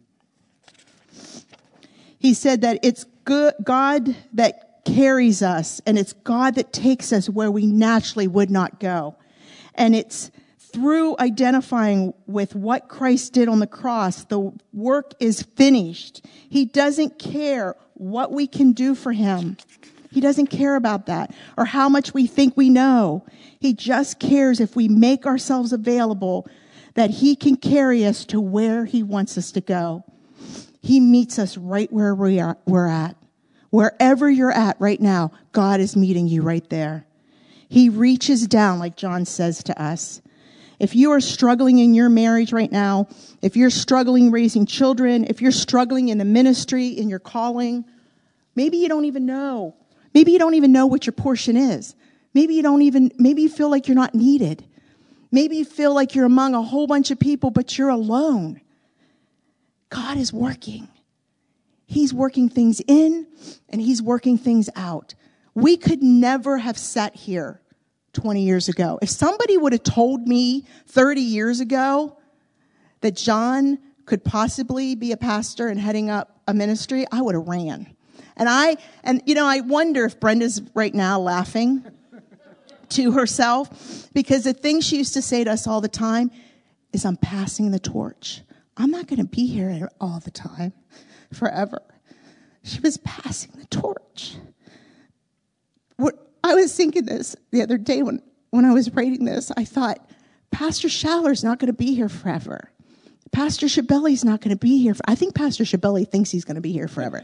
He said that it's God that carries us, and it's God that takes us where we naturally would not go. And it's through identifying with what Christ did on the cross, the work is finished. He doesn't care what we can do for him. He doesn't care about that or how much we think we know. He just cares if we make ourselves available that he can carry us to where he wants us to go. He meets us right where we're at. Wherever you're at right now, God is meeting you right there. He reaches down, like John says to us. If you are struggling in your marriage right now, if you're struggling raising children, if you're struggling in the ministry, in your calling, maybe you don't even know. Maybe you don't even know what your portion is. Maybe you feel like you're not needed. Maybe you feel like you're among a whole bunch of people, but you're alone. God is working. He's working things in and he's working things out. We could never have sat here 20 years ago. If somebody would have told me 30 years ago that John could possibly be a pastor and heading up a ministry, I would have ran. And I wonder if Brenda's right now laughing to herself, because the thing she used to say to us all the time is, I'm passing the torch. I'm not going to be here all the time, forever. She was passing the torch. I was thinking this the other day when I was writing this. I thought, Pastor Schaller's not going to be here forever. Pastor Shabelli's not going to be here. I think Pastor Shabelli thinks he's going to be here forever.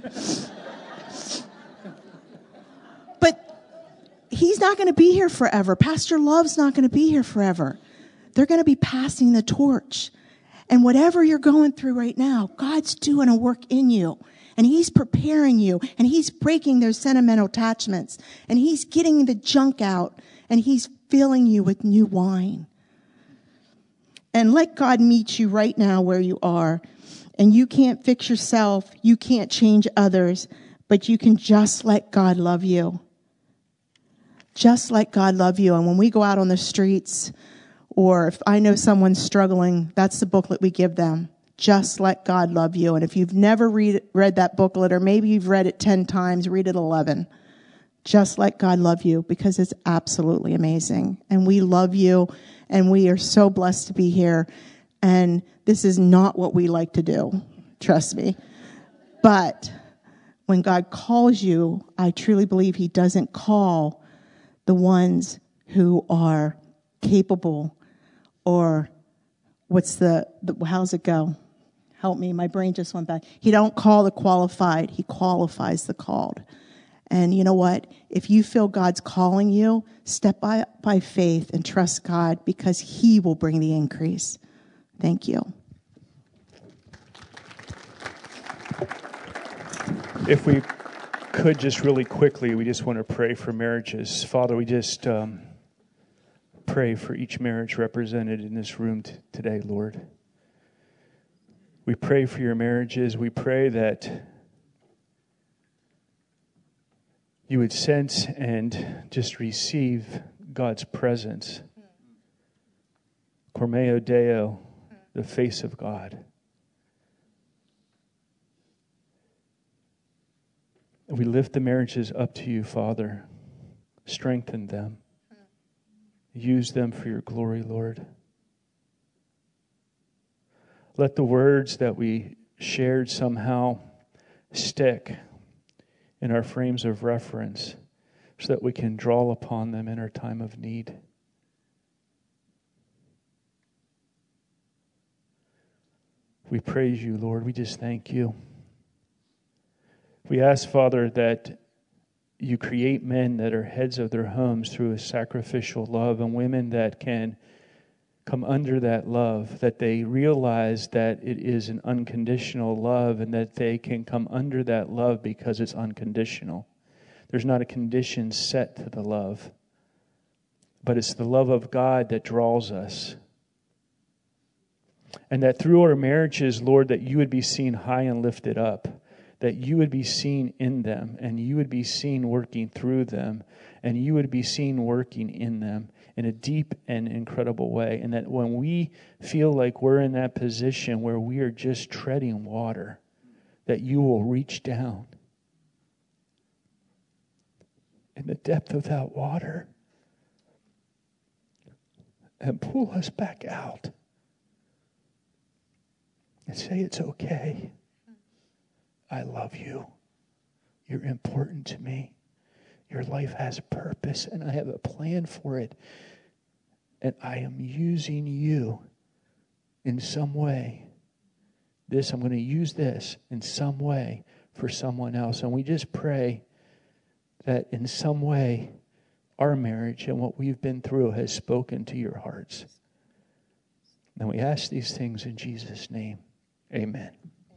But he's not going to be here forever. Pastor Love's not going to be here forever. They're going to be passing the torch. And whatever you're going through right now, God's doing a work in you. And he's preparing you. And he's breaking those sentimental attachments. And he's getting the junk out. And he's filling you with new wine. And let God meet you right now where you are. And you can't fix yourself. You can't change others. But you can just let God love you. Just let God love you. And when we go out on the streets, or if I know someone's struggling, that's the booklet we give them. Just let God love you. And if you've never read that booklet, or maybe you've read it 10 times, read it 11. Just let God love you, because it's absolutely amazing. And we love you, and we are so blessed to be here. And this is not what we like to do, trust me. But when God calls you, I truly believe he doesn't call the ones who are capable, or how's it go? Help me, my brain just went back. He don't call the qualified, he qualifies the called. And you know what? If you feel God's calling you, step by faith and trust God, because he will bring the increase. Thank you. If we could just really quickly, we just want to pray for marriages. Father, we just pray for each marriage represented in this room today, Lord. We pray for your marriages. We pray that you would sense and just receive God's presence. Cormeo Deo, the face of God. And we lift the marriages up to you, Father. Strengthen them. Use them for your glory, Lord. Let the words that we shared somehow stick in our frames of reference, so that we can draw upon them in our time of need. We praise you, Lord. We just thank you. We ask, Father, that you create men that are heads of their homes through a sacrificial love, and women that can come under that love, that they realize that it is an unconditional love, and that they can come under that love because it's unconditional. There's not a condition set to the love, but it's the love of God that draws us. And that through our marriages, Lord, that you would be seen high and lifted up, that you would be seen in them, and you would be seen working through them, and you would be seen working in them in a deep and incredible way. And that when we feel like we're in that position where we are just treading water, that you will reach down in the depth of that water and pull us back out and say, it's okay. I love you. You're important to me. Your life has purpose, and I have a plan for it. And I am using you in some way. I'm going to use this in some way for someone else. And we just pray that in some way, our marriage and what we've been through has spoken to your hearts. And we ask these things in Jesus' name. Amen.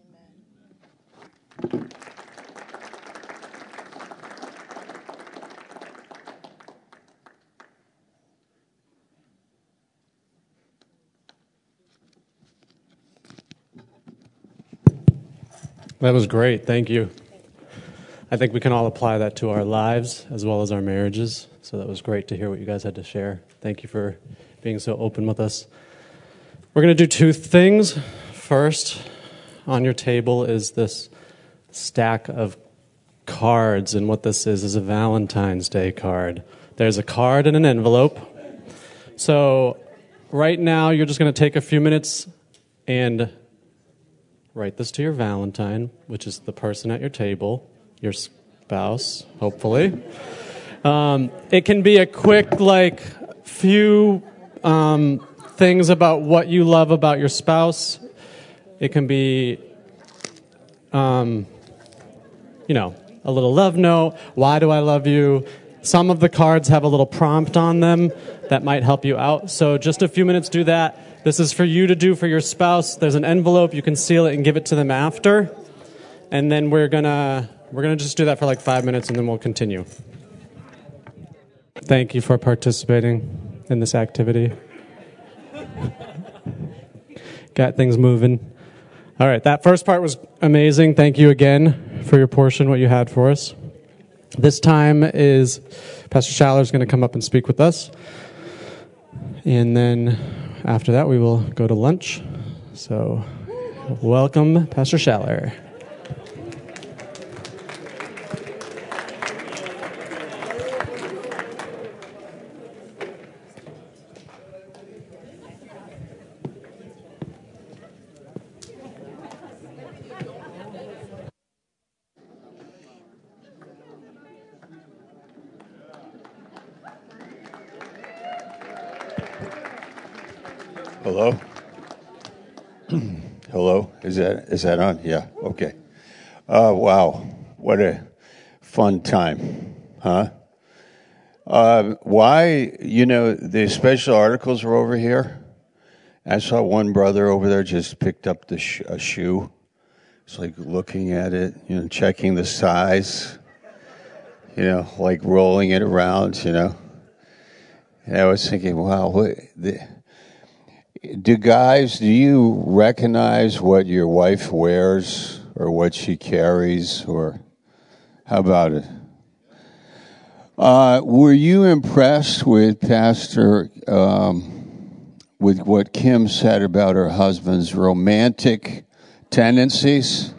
Amen. That was great. Thank you. I think we can all apply that to our lives as well as our marriages. So that was great to hear what you guys had to share. Thank you for being so open with us. We're going to do two things. First, on your table is this stack of cards, and what this is a Valentine's Day card. There's a card and an envelope. So right now, you're just going to take a few minutes and write this to your Valentine, which is the person at your table, your spouse, hopefully. It can be a quick, few things about what you love about your spouse. It can be, a little love note. Why do I love you? Some of the cards have a little prompt on them that might help you out. So just a few minutes, do that. This is for you to do for your spouse. There's an envelope. You can seal it and give it to them after. And then we're gonna just do that for 5 minutes, and then we'll continue. Thank you for participating in this activity. Got things moving. All right, that first part was amazing. Thank you again for your portion, what you had for us. This time is Pastor Schaller is going to come up and speak with us. And then after that, we will go to lunch. So welcome, Pastor Schaller. Hello? Hello? Is that on? Yeah, okay. Wow, what a fun time, huh? Why, the special articles are over here. I saw one brother over there just picked up a shoe. It's looking at it, checking the size, rolling it around, And I was thinking, wow, do you recognize what your wife wears or what she carries, or how about it? Were you impressed with Pastor, with what Kim said about her husband's romantic tendencies?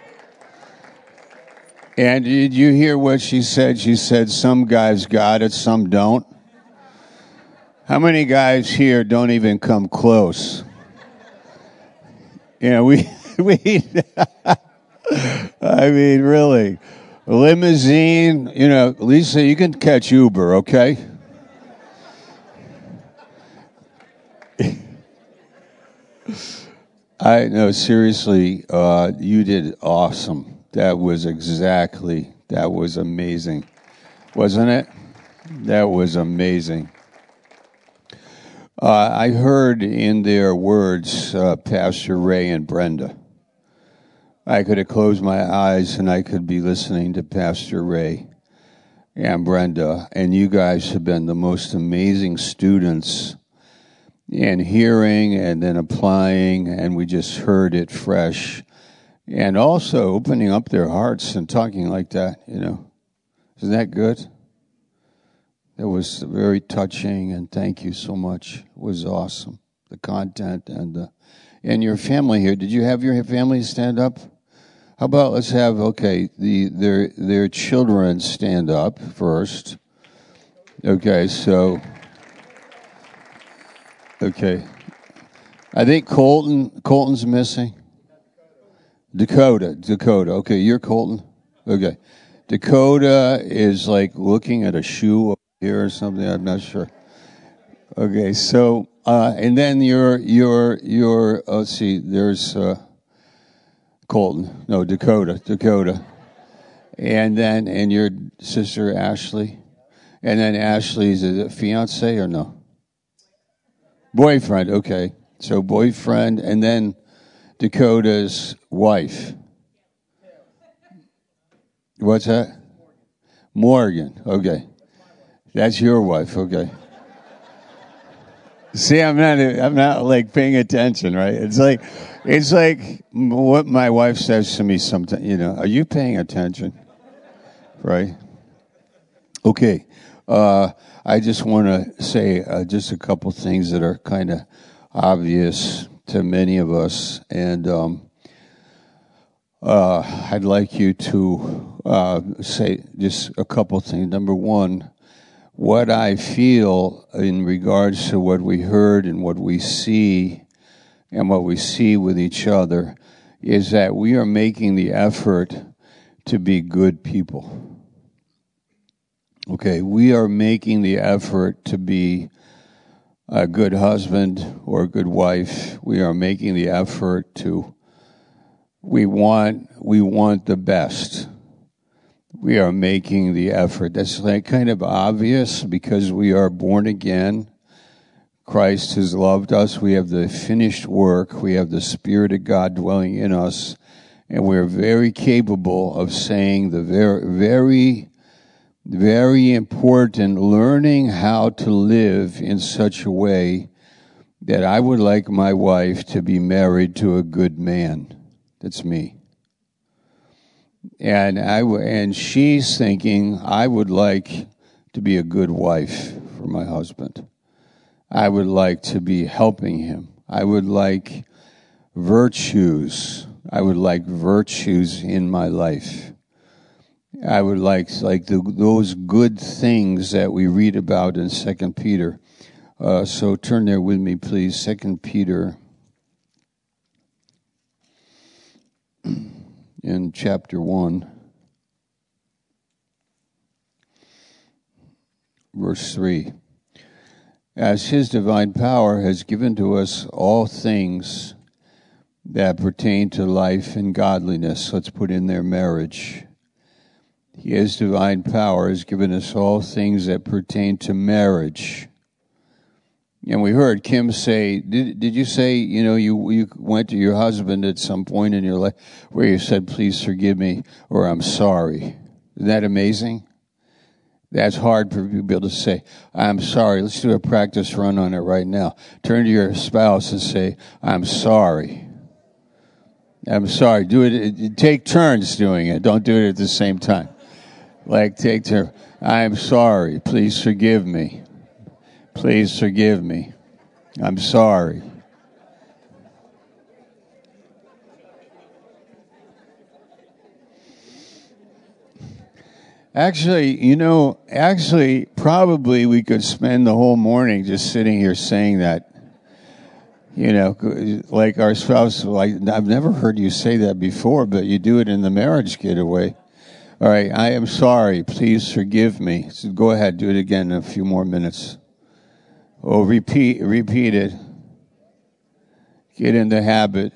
And did you hear what she said? She said some guys got it, some don't. How many guys here don't even come close? We I mean, really. Limousine, Lisa, you can catch Uber, okay? Seriously, you did awesome. That was amazing. Wasn't it? That was amazing. I heard in their words, Pastor Ray and Brenda. I could have closed my eyes and I could be listening to Pastor Ray and Brenda, and you guys have been the most amazing students in hearing and then applying, and we just heard it fresh, and also opening up their hearts and talking like that, Isn't that good? It was very touching, and thank you so much. It was awesome, the content and your family here. Did you have your family stand up? How about let's have their children stand up first. Okay, so I think Colton's missing. Dakota. Okay, you're Colton. Okay, Dakota is looking at a shoe here or something. I'm not sure. Okay, so and then your let's see, there's Colton. No, Dakota. And your sister Ashley. And then Ashley's a fiance or no? Boyfriend, okay. So boyfriend, and then Dakota's wife. What's that? Morgan, okay. That's your wife, okay. See, I'm not paying attention, right? It's like what my wife says to me sometimes, are you paying attention? Right? Okay. I just want to say just a couple things that are kind of obvious to many of us, and I'd like you to say just a couple things. Number one, what I feel in regards to what we heard and what we see and what we see with each other is that we are making the effort to be good people. Okay, we are making the effort to be a good husband or a good wife. We are making the effort to, we want the best. We are making the effort. That's like kind of obvious because we are born again. Christ has loved us. We have the finished work. We have the Spirit of God dwelling in us. And we're very capable of saying the very, very important learning how to live in such a way that I would like my wife to be married to a good man. That's me. And she's thinking, I would like to be a good wife for my husband. I would like to be helping him. I would like virtues. I would like virtues in my life. I would like those good things that we read about in 2 Peter. So turn there with me, please. 2 Peter in chapter 1, verse 3. As his divine power has given to us all things that pertain to life and godliness. Let's put in there marriage. His divine power has given us all things that pertain to marriage. And we heard Kim say, did you say, you went to your husband at some point in your life where you said, please forgive me, or I'm sorry. Isn't that amazing? That's hard for people to say, I'm sorry. Let's do a practice run on it right now. Turn to your spouse and say, I'm sorry. I'm sorry. Do it. Take turns doing it. Don't do it at the same time. Like take turns. I'm sorry. Please forgive me. Please forgive me. I'm sorry. Actually, probably we could spend the whole morning just sitting here saying that. Like our spouse, I've never heard you say that before, but you do it in the marriage getaway. All right, I am sorry. Please forgive me. So go ahead, do it again in a few more minutes. Oh, repeat it. Get in the habit.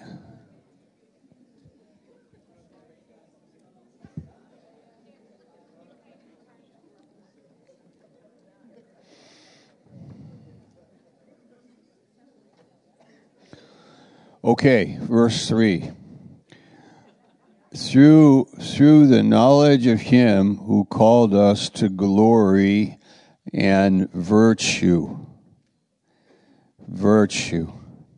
Okay, verse 3. Through the knowledge of him who called us to glory and virtue. Virtue.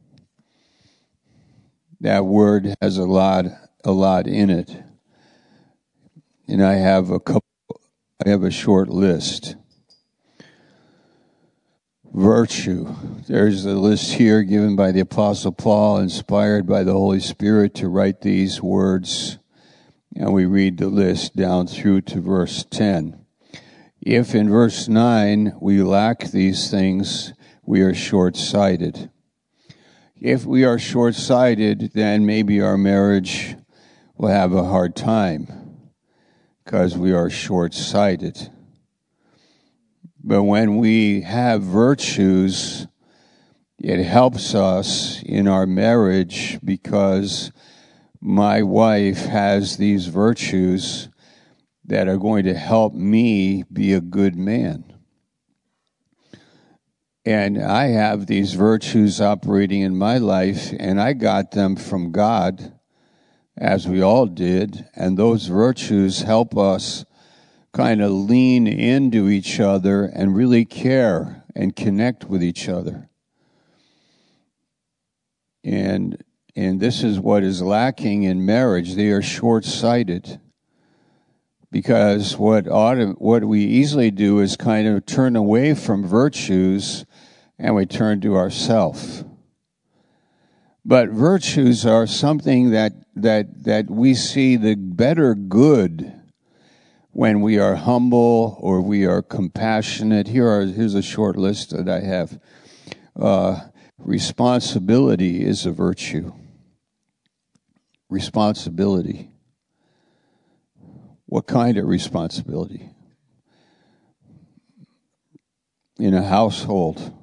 That word has a lot in it. And I have a short list. Virtue. There's a list here given by the Apostle Paul, inspired by the Holy Spirit to write these words. And we read the list down through to verse 10. If in verse 9 we lack these things, we are short-sighted. If we are short-sighted, then maybe our marriage will have a hard time because we are short-sighted. But when we have virtues, it helps us in our marriage because my wife has these virtues that are going to help me be a good man. And I have these virtues operating in my life, and I got them from God, as we all did, and those virtues help us kind of lean into each other and really care and connect with each other. And this is what is lacking in marriage. They are short-sighted. Because what we easily do is kind of turn away from virtues and we turn to ourselves. But virtues are something that we see the better good when we are humble or we are compassionate. Here's a short list that I have. Responsibility is a virtue. Responsibility. What kind of responsibility? In a household,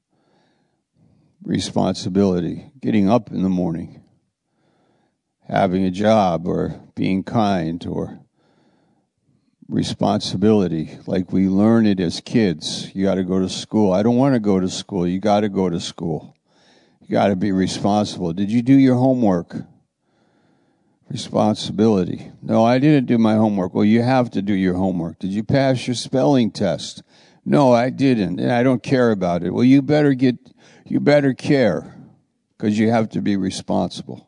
responsibility, getting up in the morning, having a job, or being kind, or responsibility, like we learn it as kids. You got to go to school. I don't want to go to school. You got to go to school. You got to be responsible. Did you do your homework? Responsibility. No, I didn't do my homework. Well, you have to do your homework. Did you pass your spelling test? No, I didn't, and I don't care about it. Well, you better care, because you have to be responsible.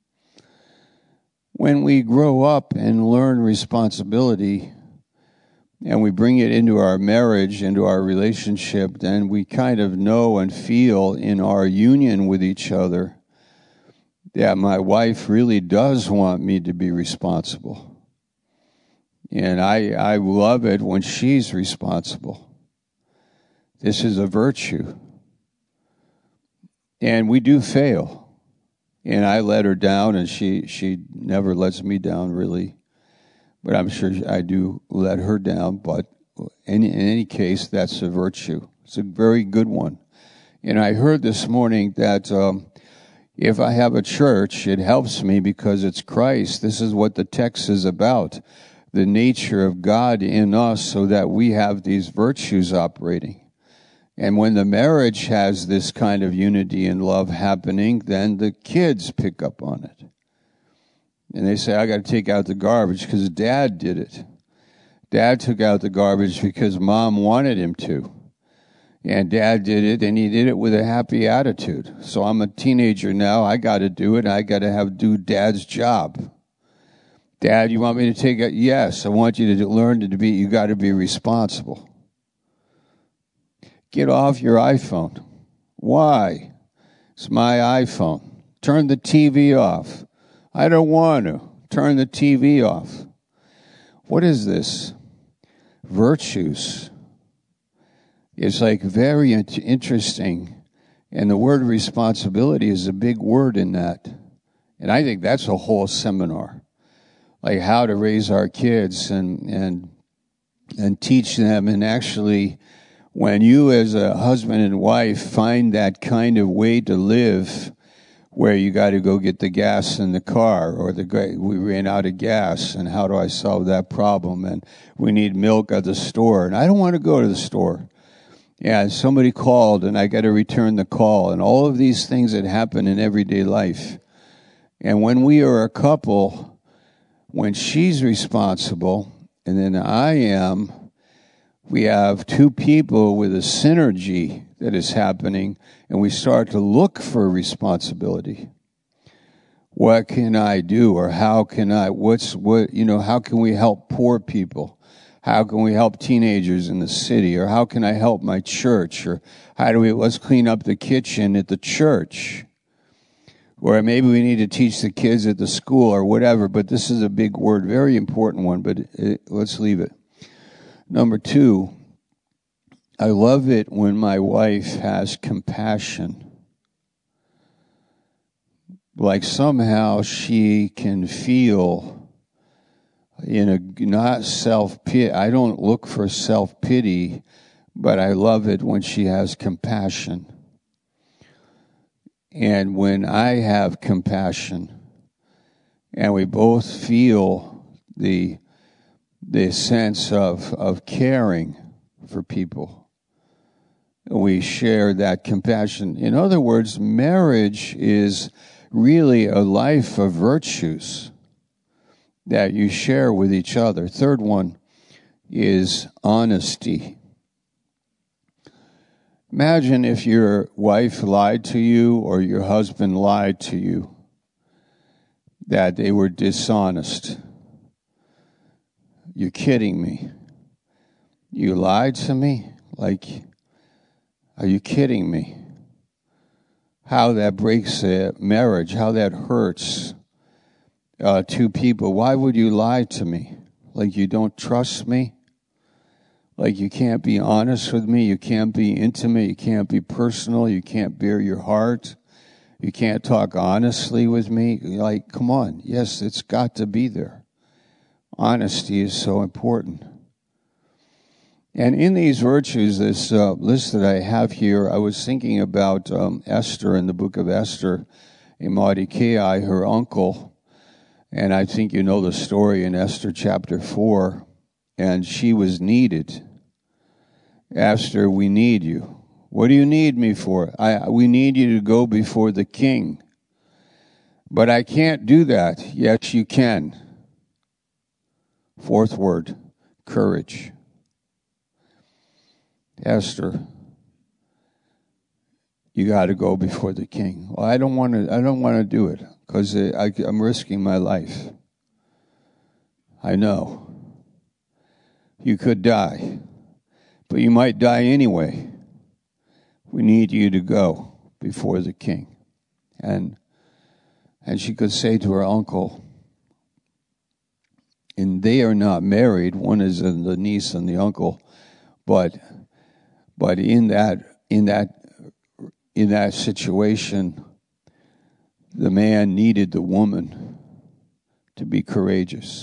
When we grow up and learn responsibility, and we bring it into our marriage, into our relationship, then we kind of know and feel in our union with each other that my wife really does want me to be responsible. And I love it when she's responsible. This is a virtue. And we do fail. And I let her down, and she never lets me down, really. But I'm sure I do let her down. But in any case, that's a virtue. It's a very good one. And I heard this morning that if I have a church, it helps me because it's Christ. This is what the text is about, the nature of God in us, so that we have these virtues operating. And when the marriage has this kind of unity and love happening, then the kids pick up on it. And they say, I got to take out the garbage because Dad did it. Dad took out the garbage because Mom wanted him to. And Dad did it, and he did it with a happy attitude. So I'm a teenager now. I got to do it. I got to do Dad's job. Dad, you want me to take it? Yes, I want you to learn you got to be responsible. Get off your iPhone. Why? It's my iPhone. Turn the TV off. I don't want to. Turn the TV off. What is this? Virtues. It's like very interesting. And the word responsibility is a big word in that. And I think that's a whole seminar. Like how to raise our kids and teach them. And actually, when you as a husband and wife find that kind of way to live, where you got to go get the gas in the car, or we ran out of gas, and how do I solve that problem? And we need milk at the store, and I don't want to go to the store. Yeah, somebody called, and I got to return the call, and all of these things that happen in everyday life. And when we are a couple, when she's responsible, and then I am, we have two people with a synergy that is happening, and we start to look for responsibility. What can I do, or how can I? How can we help poor people? How can we help teenagers in the city, or how can I help my church, or let's clean up the kitchen at the church, or maybe we need to teach the kids at the school, or whatever. But this is a big word, very important one. But let's leave it. Number 2, I love it when my wife has compassion. Like somehow she can feel not self-pity. I don't look for self-pity, but I love it when she has compassion. And when I have compassion, and we both feel the sense of caring for people. We share that compassion. In other words, marriage is really a life of virtues that you share with each other. Third one is honesty. Imagine if your wife lied to you or your husband lied to you, that they were dishonest. You're kidding me. You lied to me? Are you kidding me? How that breaks a marriage, how that hurts two people. Why would you lie to me? Like you don't trust me? Like you can't be honest with me? You can't be intimate? You can't be personal? You can't bare your heart? You can't talk honestly with me? Like, come on. Yes, it's got to be there. Honesty is so important. And in these virtues, this list that I have here, I was thinking about Esther in the book of Esther, and Mordecai, her uncle. And I think you know the story in Esther chapter 4. And she was needed. Esther, we need you. What do you need me for? We need you to go before the king. But I can't do that. Yes, you can. Fourth word, courage. Esther, you got to go before the king. Well, I don't want to do it because I'm risking my life. I know. You could die, but you might die anyway. We need you to go before the king. And she could say to her uncle, and they are not married, one is the niece and the uncle, but in that situation, the man needed the woman to be courageous.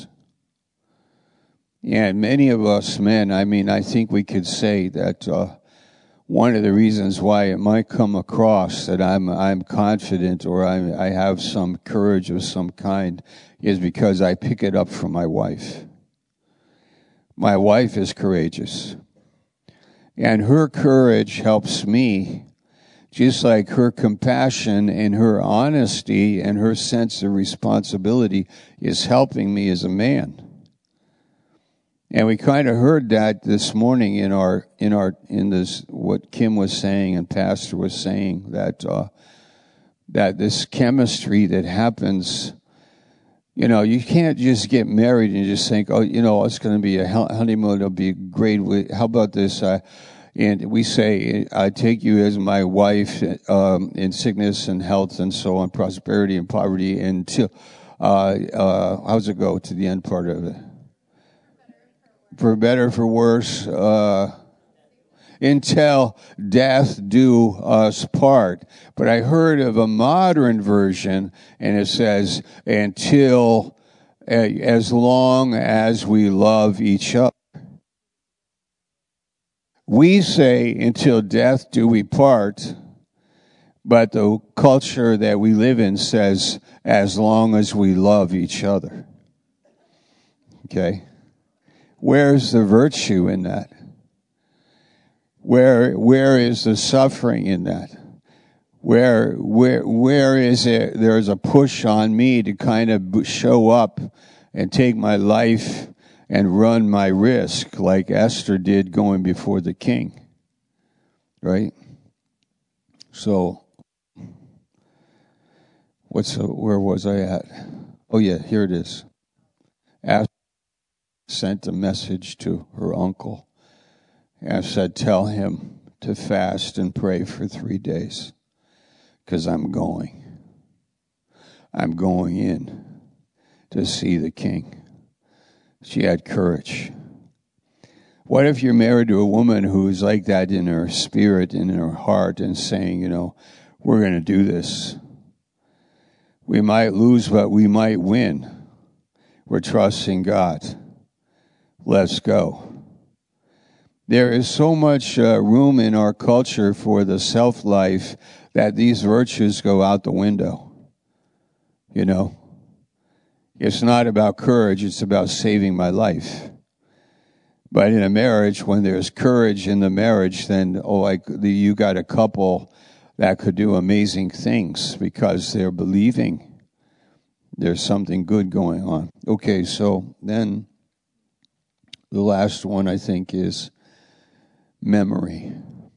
And many of us men, I think we could say that one of the reasons why it might come across that I'm confident or I have some courage of some kind is because I pick it up from my wife. My wife is courageous. And her courage helps me, just like her compassion and her honesty and her sense of responsibility is helping me as a man. And we kind of heard that this morning in this what Kim was saying and Pastor was saying that this chemistry that happens. You can't just get married and just think, it's going to be a honeymoon. It'll be great. How about this? And we say, I take you as my wife in sickness and health and so on, prosperity and poverty until, how's it go to the end part of it? For better, for worse, until death do us part. But I heard of a modern version, and it says, until, as long as we love each other. We say, until death do we part, but the culture that we live in says, as long as we love each other. Okay? Where's the virtue in that? Where is the suffering in that? Where is it? There's a push on me to kind of show up and take my life and run my risk like Esther did going before the king. Right? So, where was I at? Oh yeah, here it is. Esther sent a message to her uncle and said, tell him to fast and pray for 3 days because I'm going in to see the king. She had courage. What if you're married to a woman who's like that in her spirit and in her heart and saying, we're going to do this. We might lose, but we might win. We're trusting God. Let's go. There is so much room in our culture for the self-life that these virtues go out the window. It's not about courage, it's about saving my life. But in a marriage, when there's courage in the marriage, then you got a couple that could do amazing things because they're believing there's something good going on. Okay, so then the last one I think is memory.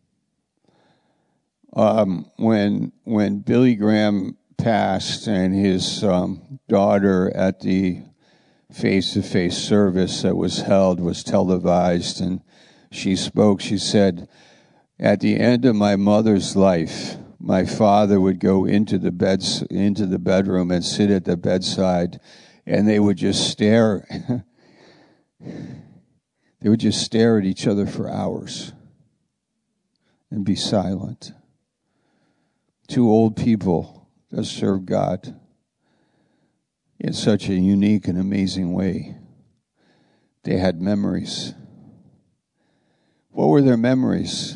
When Billy Graham passed and his daughter at the face-to-face service that was held was televised, and she spoke. She said, at the end of my mother's life, my father would go into the bedroom and sit at the bedside, and they would just stare They would just stare at each other for hours and be silent. Two old people that serve God in such a unique and amazing way. They had memories. What were their memories?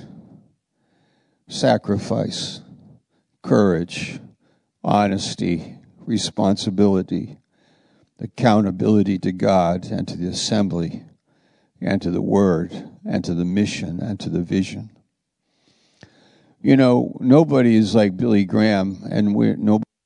Sacrifice, courage, honesty, responsibility, accountability to God and to the assembly and to the word and to the mission and to the vision. You know, nobody is like Billy Graham, and we're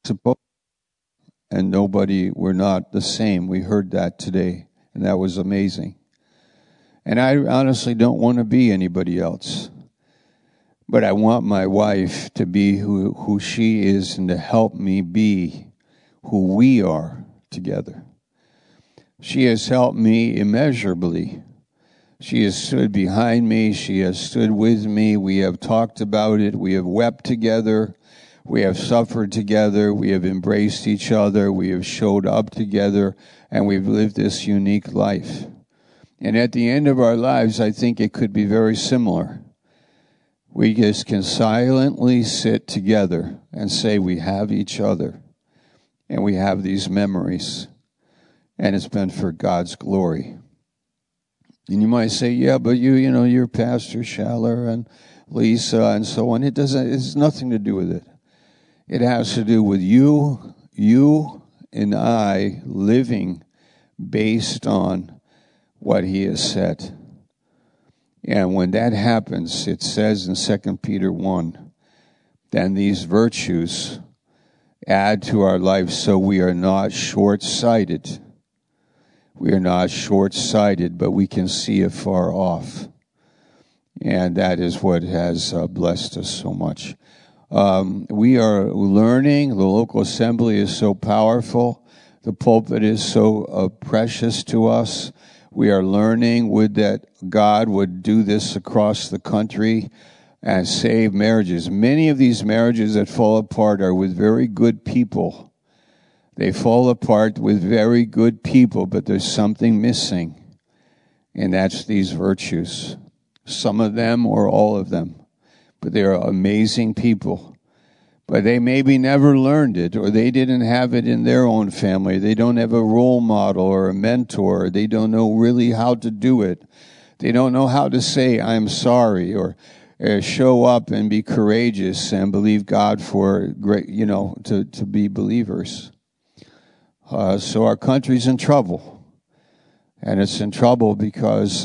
not the same. We heard that today, and that was amazing. And I honestly don't want to be anybody else. But I want my wife to be who she is and to help me be who we are together. She has helped me immeasurably. She has stood behind me. She has stood with me. We have talked about it. We have wept together. We have suffered together. We have embraced each other. We have showed up together. And we've lived this unique life. And at the end of our lives, I think it could be very similar. We just can silently sit together and say we have each other. And we have these memories. And it's been for God's glory. And you might say, yeah, but you're Pastor Schaller and Lisa and so on. It has nothing to do with it. It has to do with you and I living based on what he has said. And when that happens, it says in 2 Peter 1, then these virtues add to our life so we are not short-sighted. We are not short-sighted, but we can see afar off. And that is what has blessed us so much. We are learning. The local assembly is so powerful. The pulpit is so precious to us. We are learning that God would do this across the country and save marriages. Many of these marriages that fall apart are with very good people. They fall apart with very good people, but there's something missing, and that's these virtues. Some of them or all of them, but they are amazing people. But they maybe never learned it, or they didn't have it in their own family. They don't have a role model or a mentor. They don't know really how to do it. They don't know how to say, I'm sorry, or show up and be courageous and believe God for great, to be believers. So our country's in trouble. And it's in trouble because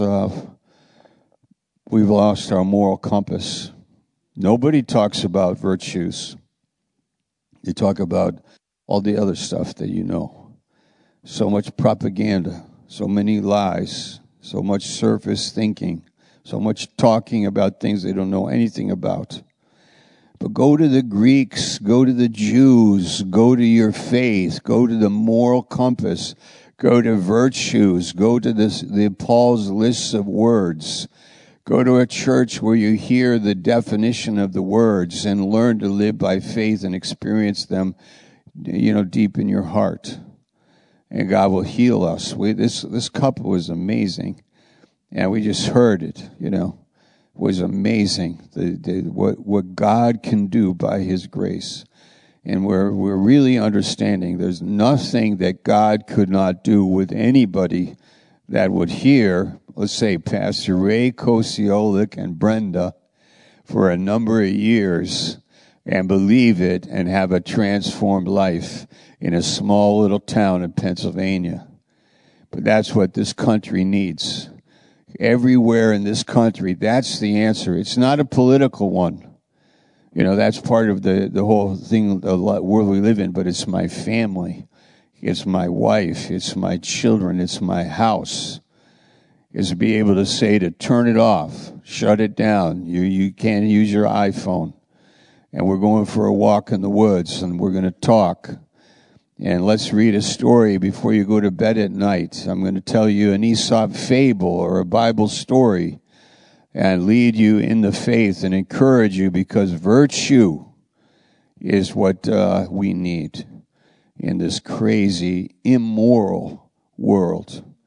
we've lost our moral compass. Nobody talks about virtues. They talk about all the other stuff that you know. So much propaganda, so many lies, so much surface thinking, so much talking about things they don't know anything about. But go to the Greeks, go to the Jews, go to your faith, go to the moral compass, go to virtues, go to the Paul's lists of words. Go to a church where you hear the definition of the words and learn to live by faith and experience them, deep in your heart. And God will heal us. This couple was amazing. And we just heard it, was amazing. What God can do by his grace. And we're really understanding there's nothing that God could not do with anybody that would hear, let's say, Pastor Ray Kosiolek and Brenda for a number of years and believe it and have a transformed life in a small little town in Pennsylvania. But that's what this country needs. Everywhere in this country, that's the answer. It's not a political one. That's part of the whole thing, the world we live in, but it's my family. It's my wife. It's my children. It's my house. Is to be able to say to turn it off, shut it down. You can't use your iPhone. And we're going for a walk in the woods, and we're going to talk. And let's read a story before you go to bed at night. I'm going to tell you an Aesop fable or a Bible story and lead you in the faith and encourage you, because virtue is what we need in this crazy, immoral world.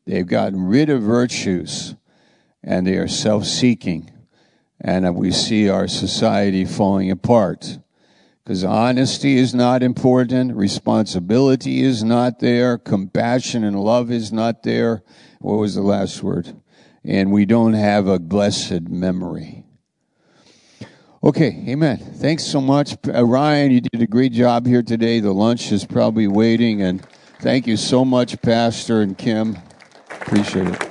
They've gotten rid of virtues, and they are self-seeking. And we see our society falling apart. Because honesty is not important, responsibility is not there, compassion and love is not there. What was the last word? And we don't have a blessed memory. Okay, amen. Thanks so much. Ryan, you did a great job here today. The lunch is probably waiting. And thank you so much, Pastor and Kim. Appreciate it.